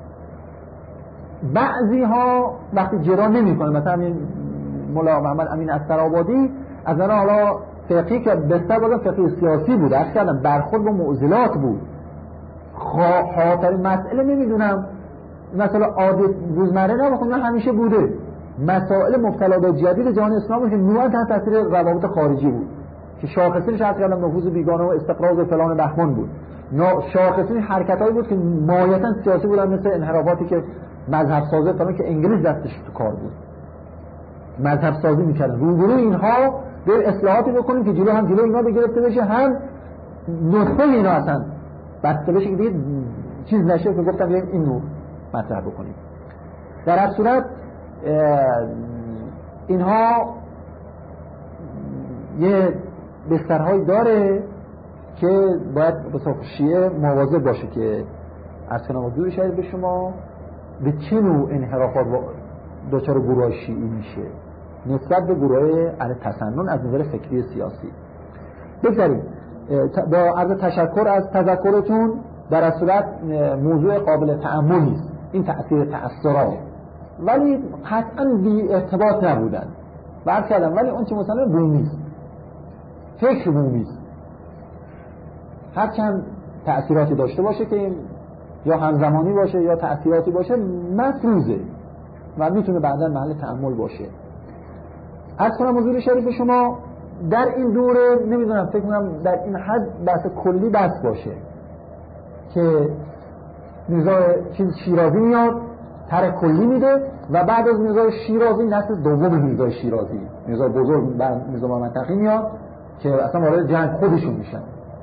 بعضی ها وقتی جرا نمیکنه، مثلا این مولا محمد امین استرآبادی از اون حالا فقهی که بهتر بودن فقهی سیاسی بود، عرض کردم برخورد با معضلات بود. خاطر مسئله نمیدونم مثلا عادی روزمره نباشه، همیشه بوده. مسائل مبتلا به جدید جهان اسلام که نوعا تحت تاثیر روابط خارجی بود که شاخصینش عرض کردم نفوذ بیگانه و استقراض فلان بهمان بود. شاخصین حرکتایی بود که ماهیتا سیاسی بودن، مثل انحرافاتی که مذهب سازی فلان که انگلیس دستش تو کار بود، مذهب سازی میکردن. روبروی اینها به اصلاحاتی بکنیم که جلو هم جلو اینا بگرفته بشه، هم نطفه اینا اصلا بسته بشه که دیگه چیز نشه که گفتم بیایم این نوع مطرح بکنیم. در هر صورت اینها یه بسترهایی داره که باید به صورت شیعه مواظب باشه که از کنم حضور شاید به شما به چه نوع انحرافات دچار گروه شیعی میشه نسبت به گروه اهل تسنن از نظر فکری سیاسی. بگذاریم با عرض تشکر از تذکرتون. در از صورت موضوع قابل تأملی است این تأثیر تأثرات، ولی قطعا بی ارتباط نبودن برد کردم، ولی اون چه مثلا بومی است، فکر بومی است، هرچند تأثیراتی داشته باشه که این یا همزمانی باشه یا تأثیراتی باشه مفروضه و میتونه بعدا محل تأمل باشه. از کنم حضور شریف شما در این دوره نمیدونم فکر کنم در این حد بحث کلی بحث باشه که میرزا چیز شیرازی میاد طرح کلی میده و بعد از میرزا شیرازی نسل دوم میرزا شیرازی، میرزا بزرگ بعد میرزا محمد تقی میاد که اصلا وارد جنگ خودشون میشن،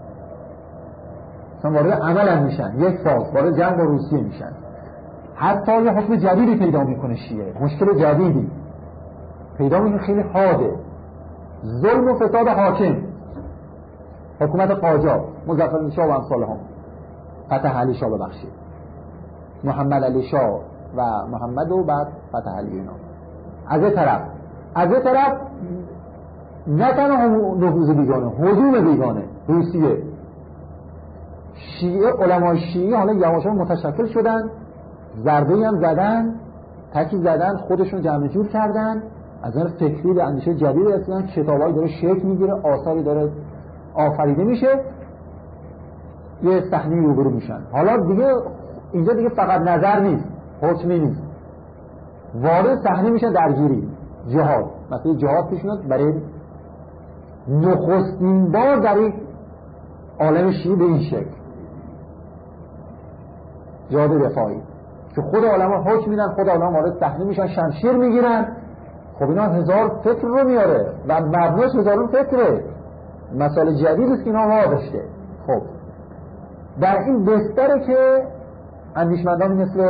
اصلا وارد عمل هم میشن، یک فاز وارد جنگ با روسیه میشن. حتی یه حکم جدیدی پیدا میکنه شیعه، مشکل جدیدی پیدا میکنه خیلی حاده، ظلم و فساد حاکم، حکومت قاجار، مظفرالدین شاه و امثال هم، فتح علی شاه ببخشید، محمد علی شاه و محمد و بعد فتح علی اینا. از یه طرف نه تنها نفوذ بیگانه، هجوم بیگانه، روسیه. شیعه، علمای شیعه حالا یواشا متشکل شدن، ضربه‌ای هم زدن، تکی زدن، خودشون جمع جور کردن، از نظر فکری به اندیشه جدید رسیدن، کتابایی داره شکل میگیره، آثاری داره آفریده میشه، یه صحنه روبرو میشن. حالا دیگه اینجا دیگه فقط نظر نیست، حکمی نیست، وارد صحنه میشن درگیری، جهاد. مثلا جهاد پیش میاد برای نخستین بار در یک عالم شیعه به این شکل، جهاد رفاعی که خود علما حکم میدن، خود علما وارد صحنه میشن، شمشیر میگیرن. خب اینا هزار فکر رو میاره و مبناش هزارون فکره، مسائل جدید است که اینا وارداشته. خب در این بستره که اندیشمندان مثل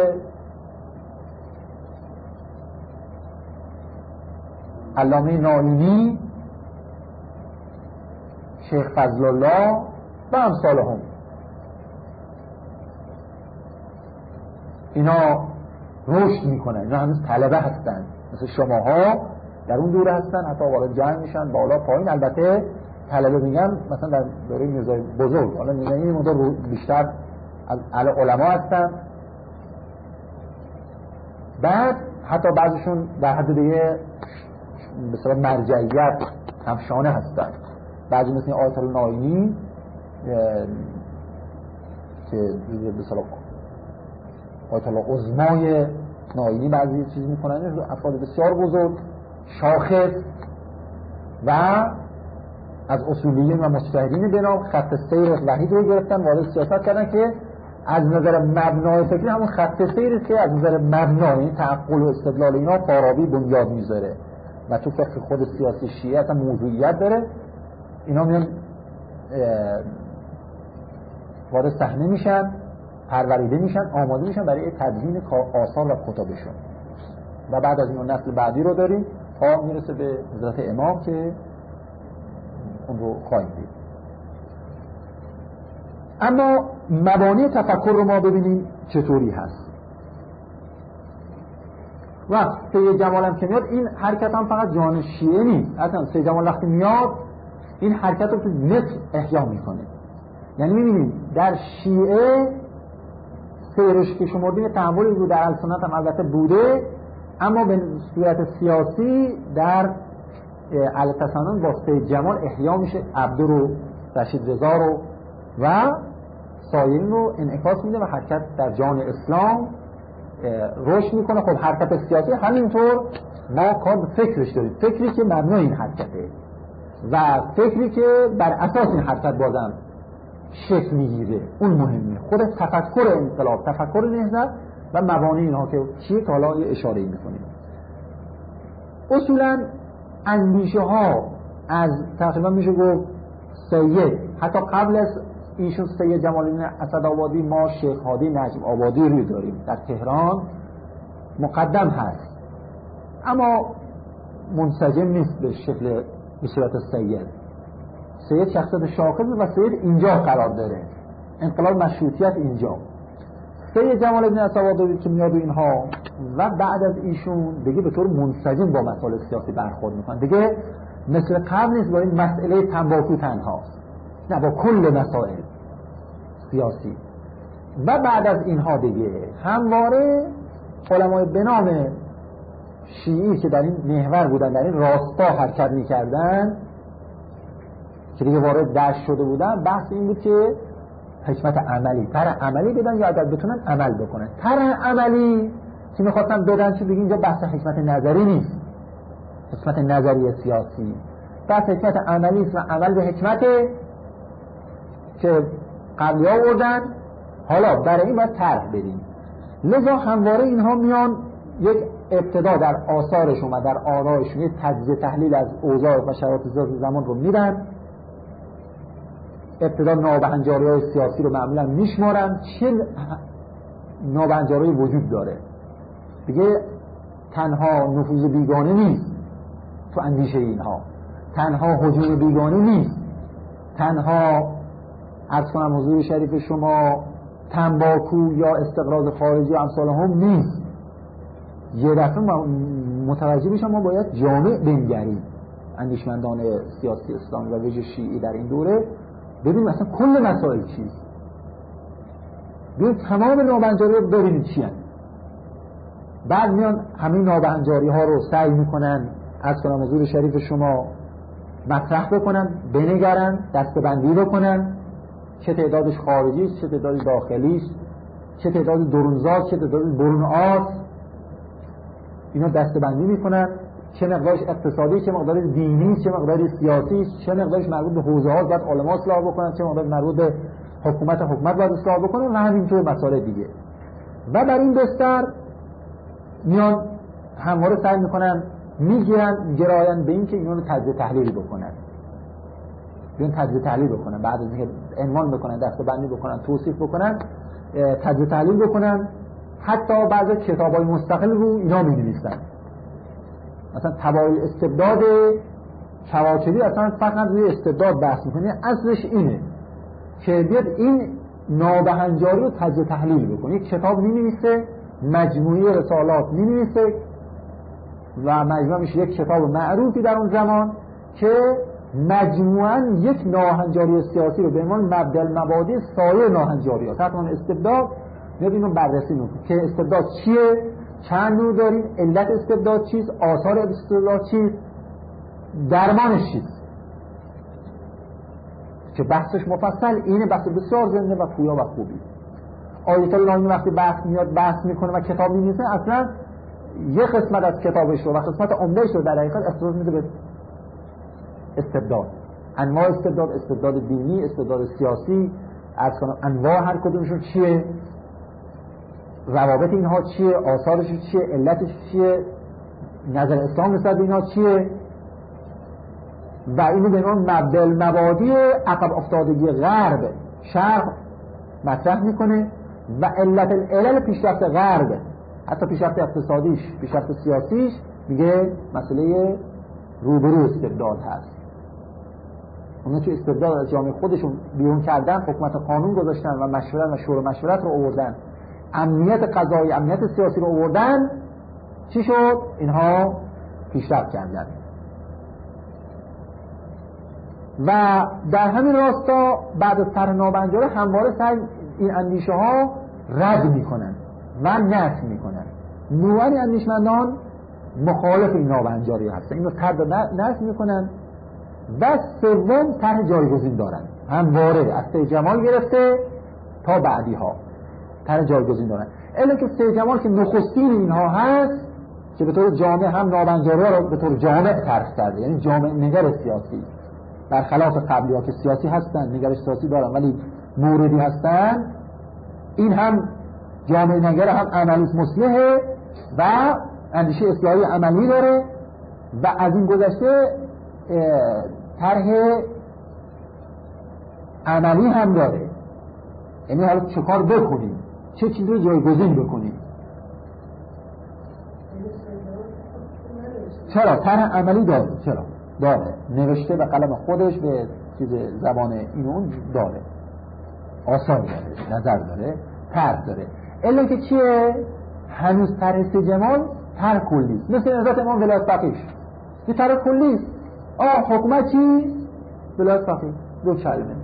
علامه نائینی، شیخ فضل الله و امثالهم اینا رشد میکنن، اینا هنوز طلبه هستن، مثل شماها در اون دوره هستن، حتی وارد جنگ میشن بالا پایین. البته طلبه میگن مثلا در دوره میرزای بزرگ، حالا میگن این مدار بیشتر از علما هستن. بعد حتی بعضیشون در حد دیگه به صورت مرجعیت همشانه هستن، بعضی مثل آیت الله نائینی که به صورت آیت الله عظمای نائینی بعضی چیز میکنن، افراد بسیار بزرگ شاخص و از اصولیین و مجتهدین بنا خط سیر وحید رو گرفتن، وارد سیاست کردن که از نظر مبنای فکری همون خط سیری که از نظر مبنای تعقل و استدلال اینا فارابی بنیاد میذاره و تو فقه خود سیاسی شیعه اصلا موضوعیت داره. اینا میان وارد صحنه میشن، پروریده میشن، آماده میشن برای تدوین آثار و کتابشون و بعد از این نسل بعدی رو داریم تا میرسه به حضرت امام که اون رو خواهیم دید. اما مبانی تفکر رو ما ببینیم چطوری هست. و سید جمال هم که میاد، این حرکت هم فقط جان شیعه نیست، اصلا سید جمال وقتی میاد این حرکت رو تو مصر احیا میکنه. یعنی میبینیم در شیعه سیرش که شمردیم تحولی رو در السنت هم البته بوده، اما به صورت سیاسی در التسنن با سید جمال احیا میشه. عبدو رو، رشید رضا رو و سایرین رو انعکاس میده و حرکت در جان اسلام رشد میکنه. خب حرکت سیاسی همینطور ما کار به فکرش داریم، فکری که مبنای این حرکته و فکری که بر اساس این حرکت بازم شکل میگیره. اون مهمه، خود تفکر انقلاب، تفکر نهضت و مبانی اینها که چیه که حالا یه اشاره میکنیم. اصولا اندیشه ها از تقریبا میشه گفت سید، حتی قبل از ایشون سید جمال الدین اسدآبادی ما شیخ هادی نجم آبادی رو داریم در تهران مقدم هست، اما منسجم نیست به شکل به صورت سید. سید شخصیت شاخص و سید اینجا قرار داره، انقلاب مشروطیت اینجا. سید جمال الدین اسدآبادی که میاد و اینها و بعد از ایشون دیگه به طور منسجم با مسائل سیاسی برخورد میکنن، دیگه مثل قبل نیست با این مسئله تنباکو تنها، نه با کل مسائل سیاسی. و بعد از اینها دیگه همواره علمای به نام شیعی که در این محور بودن، در این راستا حرکت میکردن، که دیگه وارد دشت شده بودن، بحث این بود که حکمت عملی، طرح عملی بدن یا اگر بتونن عمل بکنن. طرح عملی که میخواستن بدن چه دیگه اینجا بحث حکمت نظری نیست، حکمت نظری سیاسی، بحث حکمت عملی است و عمل به حکمت که قبلی ها آوردن. حالا برای این باید طرح بدیم. لذا همواره اینها میان یک ابتدا در آثارشون و در آرایشون یک تجزیه تحلیل از اوضاع و شرایط زمان رو میدن. ابتدا نابهنجاری‌های سیاسی رو معمولا میشمارن، چه نابهنجاری وجود داره دیگه. تنها نفوذ بیگانه نیست تو اندیشه اینها، تنها هجوم بیگانه نیست، تنها عرض کنم حضور شریف شما تنباکو یا استقراض خارجی و امثال هم نیست. یه دفعه متوجه میشم ما باید جامع بنگریم، اندیشمندان سیاسی اسلامی و ویژه شیعی در این دوره، ببینیم مثلا کل مسائل چیست، ببینیم تمام نابهنجاری رو ببینیم چی هست. بعد میان همین نابهنجاری ها رو سعی میکنن از کنم حضور شریف شما مطرح بکنن، بنگرن، دسته‌بندی بکنن، چه تعدادش خارجی است، چه تعدادش داخلی است، چه تعداد درونزاد، چه تعداد برون آس، اینا دسته‌بندی میکنن، چه مقدارش اقتصادی، چه مقدارش دینی، چه مقدارش سیاسی، چه مقدارش مربوط به حوزه‌ها باید علما اصلاح بکنن، چه مقدار مربوط به حکومت باید اصلاح بکنن و همینطور مسائل دیگه. و در این بستر میان همواره سعی میکنن میگیرن گرایان به این که اینا رو تجزیه تحلیل بکنن، بیان تجزیه تحلیل بکنن، بعد از اینکه عنوان بکنن، دسته‌بندی بکنن، توصیف بکنن، تجزیه تحلیل بکنن. حتی بعضی کتابای مستقل رو اینا می‌نویسن، مثلا تبایع استبداد چواکلی اصلا فقط روی استبداد بحث میکنه. اصلش اینه که بیاد این نابهنجاری رو تجزیه تحلیل بکنه. یک کتاب می‌نویسه، مجموعه رسالات می‌نویسه و مجموعه میشه یک کتاب معروفی در اون زمان که مجموعاً یک ناهنجاری سیاسی رو به عنوان مبدأ المبادئ سایر ناهنجاری‌ها تقریباً استبداد میاد اینو بررسی میکنه که استبداد چیه، چند نوع داریم، علت استبداد چیست، آثار استبداد چیست، درمانش چیست، که بحثش مفصل اینه، بحث بسیار زنده و پویا و خوبی. آیت الله وقتی بحث میکنه و کتاب می‌نویسه، اصلا یه قسمت از کتابش رو و قسمت عمده‌اش رو در حقیقت اختصاص میده به استبداد، انواع استبداد، استبداد دینی، استبداد سیاسی، از کنم انواع هر کدومشون چیه، روابط اینها چیه، آثارش چیه، علتش چیه، نظر اسلام نسبت به اینها چیه، و اینو به نام مبدأ المبادئ عقب افتادگی غرب شرق مطرح میکنه و علت العلل پیشرفت غرب، حتی پیشرفت اقتصادیش، پیشرفت سیاسیش، میگه مسئله روبرو استبداد هست. اونا که استبداد از جامعه خودشون بیرون کردن، حکومت قانون گذاشتن و مشورت و شورای مشورت رو آوردن، امنیت قضایی، امنیت سیاسی رو آوردن، چی شد؟ اینها پیشرفت کردن. و در همین راستا بعد از طرح نابنجاره همواره سعی این اندیشه ها رد میکنن و نفی میکنن. نوعی اندیشمندان مخالف این نابنجاری هستن، اینو رد و نفی میکنن. و سوم طرح جایگزین دارن، همواره از سه جمال گرفته تا بعدی ها طرح جایگزین دارن. الا که سه جمال که نخستین اینها هست که به طور جامع هم نابنجاری ها رو به طور جامع طرح کرده، یعنی جامع نگر سیاسی، برخلاف قبلی ها که سیاسی هستن، نگرش سیاسی دارن ولی موردی هستن، این هم جامع نگر، هم عملی مصلحه و اندیشه اصلاحی عملی داره و از این گذشته طرح عملی هم داره. یعنی حالا چه کار بکنیم، چه چیزی رو جایگزین بکنیم. چرا طرح عملی داره؟ چرا داره؟ نوشته به قلم خودش، به چیز زبان این اون داره، آثار داره، نظر داره، طرح داره. الا که چیه؟ هنوز طرح سه جمال طرح کلی است. مثل نظرت امام ولایت فقیه، یه طرح کلی است. حکومت چی؟ ولایت فقیه، دو کلمه.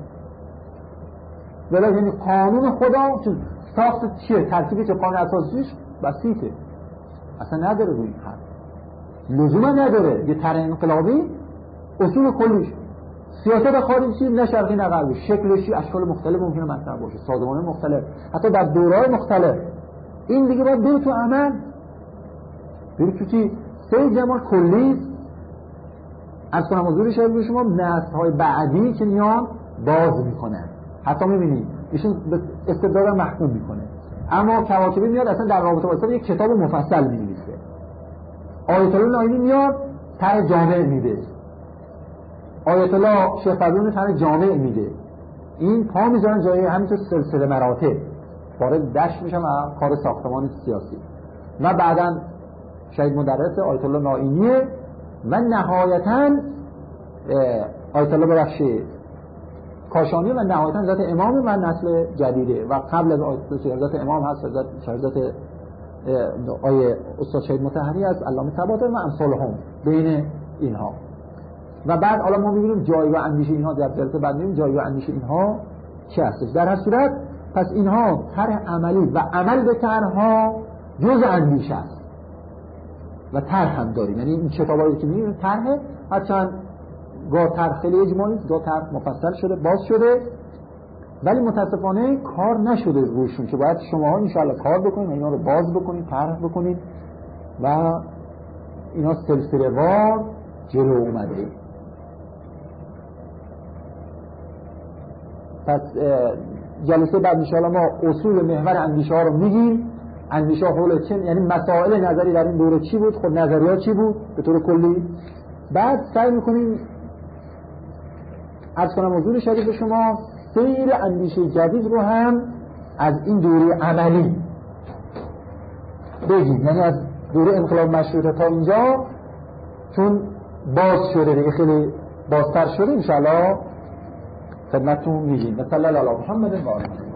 ولایت یعنی قانون خدا، چون ساخت چیه؟ ترکیب چه؟ قانون اساسیش بسیطه، اصلا نداره روی خط، لزوما نداره. یه طرح انقلابی اصول کلیش، سیاست خارجی نه شرقی نه غربی، شکلش اشکال مختلف ممکنه مطرح باشه، سازمان مختلف، حتی در دوره‌های مختلف. این دیگه باید بره تو عمل، بره تو چی؟ سه جمال کلی. از کنم حضور شاید به شما نسل‌های بعدی که میان باز میکنن، حتی میبینید ایشون به استبداد محکوم میکنه، اما کواکبی میاد اصلا در رابطه با استبداد یک کتاب مفصل می‌نویسه. آیت الله نایینی میاد طرح جامع میده، آیت الله شیخ فضلون طرح جامع میده. این پا میذارن جای همینطور سلسله مراتب وارد دشت میشن و کار ساختمان سیاسی. و بعداً شهید مدرس آیت الله نایینیه و نهایتاً آیت الله ببخشید کاشانی و نهایتاً ذات امام و نسل جدیده. و قبل از ذات امام هست ذات آیه استاد شهید مطهری از علامه طباطبایی و امثالهم بین اینها. و بعد حالا ما می‌بینیم جایگاه اندیشه اینها در جلسه بعد می‌بینیم جایگاه اندیشه اینها چی هستش. در هر صورت پس اینها طرح عملی و عمل به طرح‌ها جزء اندیشه است و طرح هم داریم. یعنی این کتابایی که می‌بینیم طرح، هرچند گاه طرح خیلی اجمالی است، گاه طرح مفصل شده، باز شده، ولی متاسفانه کار نشده روشون که باید شماها ان شاءالله کار بکنید و اینا رو باز بکنید، طرح بکنید و اینا سلسله وار جلو اومده. پس جلسه بعد ان شاءالله ما اصول محور اندیشه ها رو میگیم. اندیشه ها حول چه، یعنی مسائل نظری در این دوره چی بود، خب نظریات چی بود به طور کلی. بعد سعی میکنیم عرض کنم حضور شریف شما سیر اندیشه جدید رو هم از این دوره عملی بگیم، یعنی از دوره انقلاب مشروطه تا اینجا، چون باز شده دیگه، خیلی بازتر شده، انشاءالله خدمتتون میگیم. صلی الله علی محمد و آله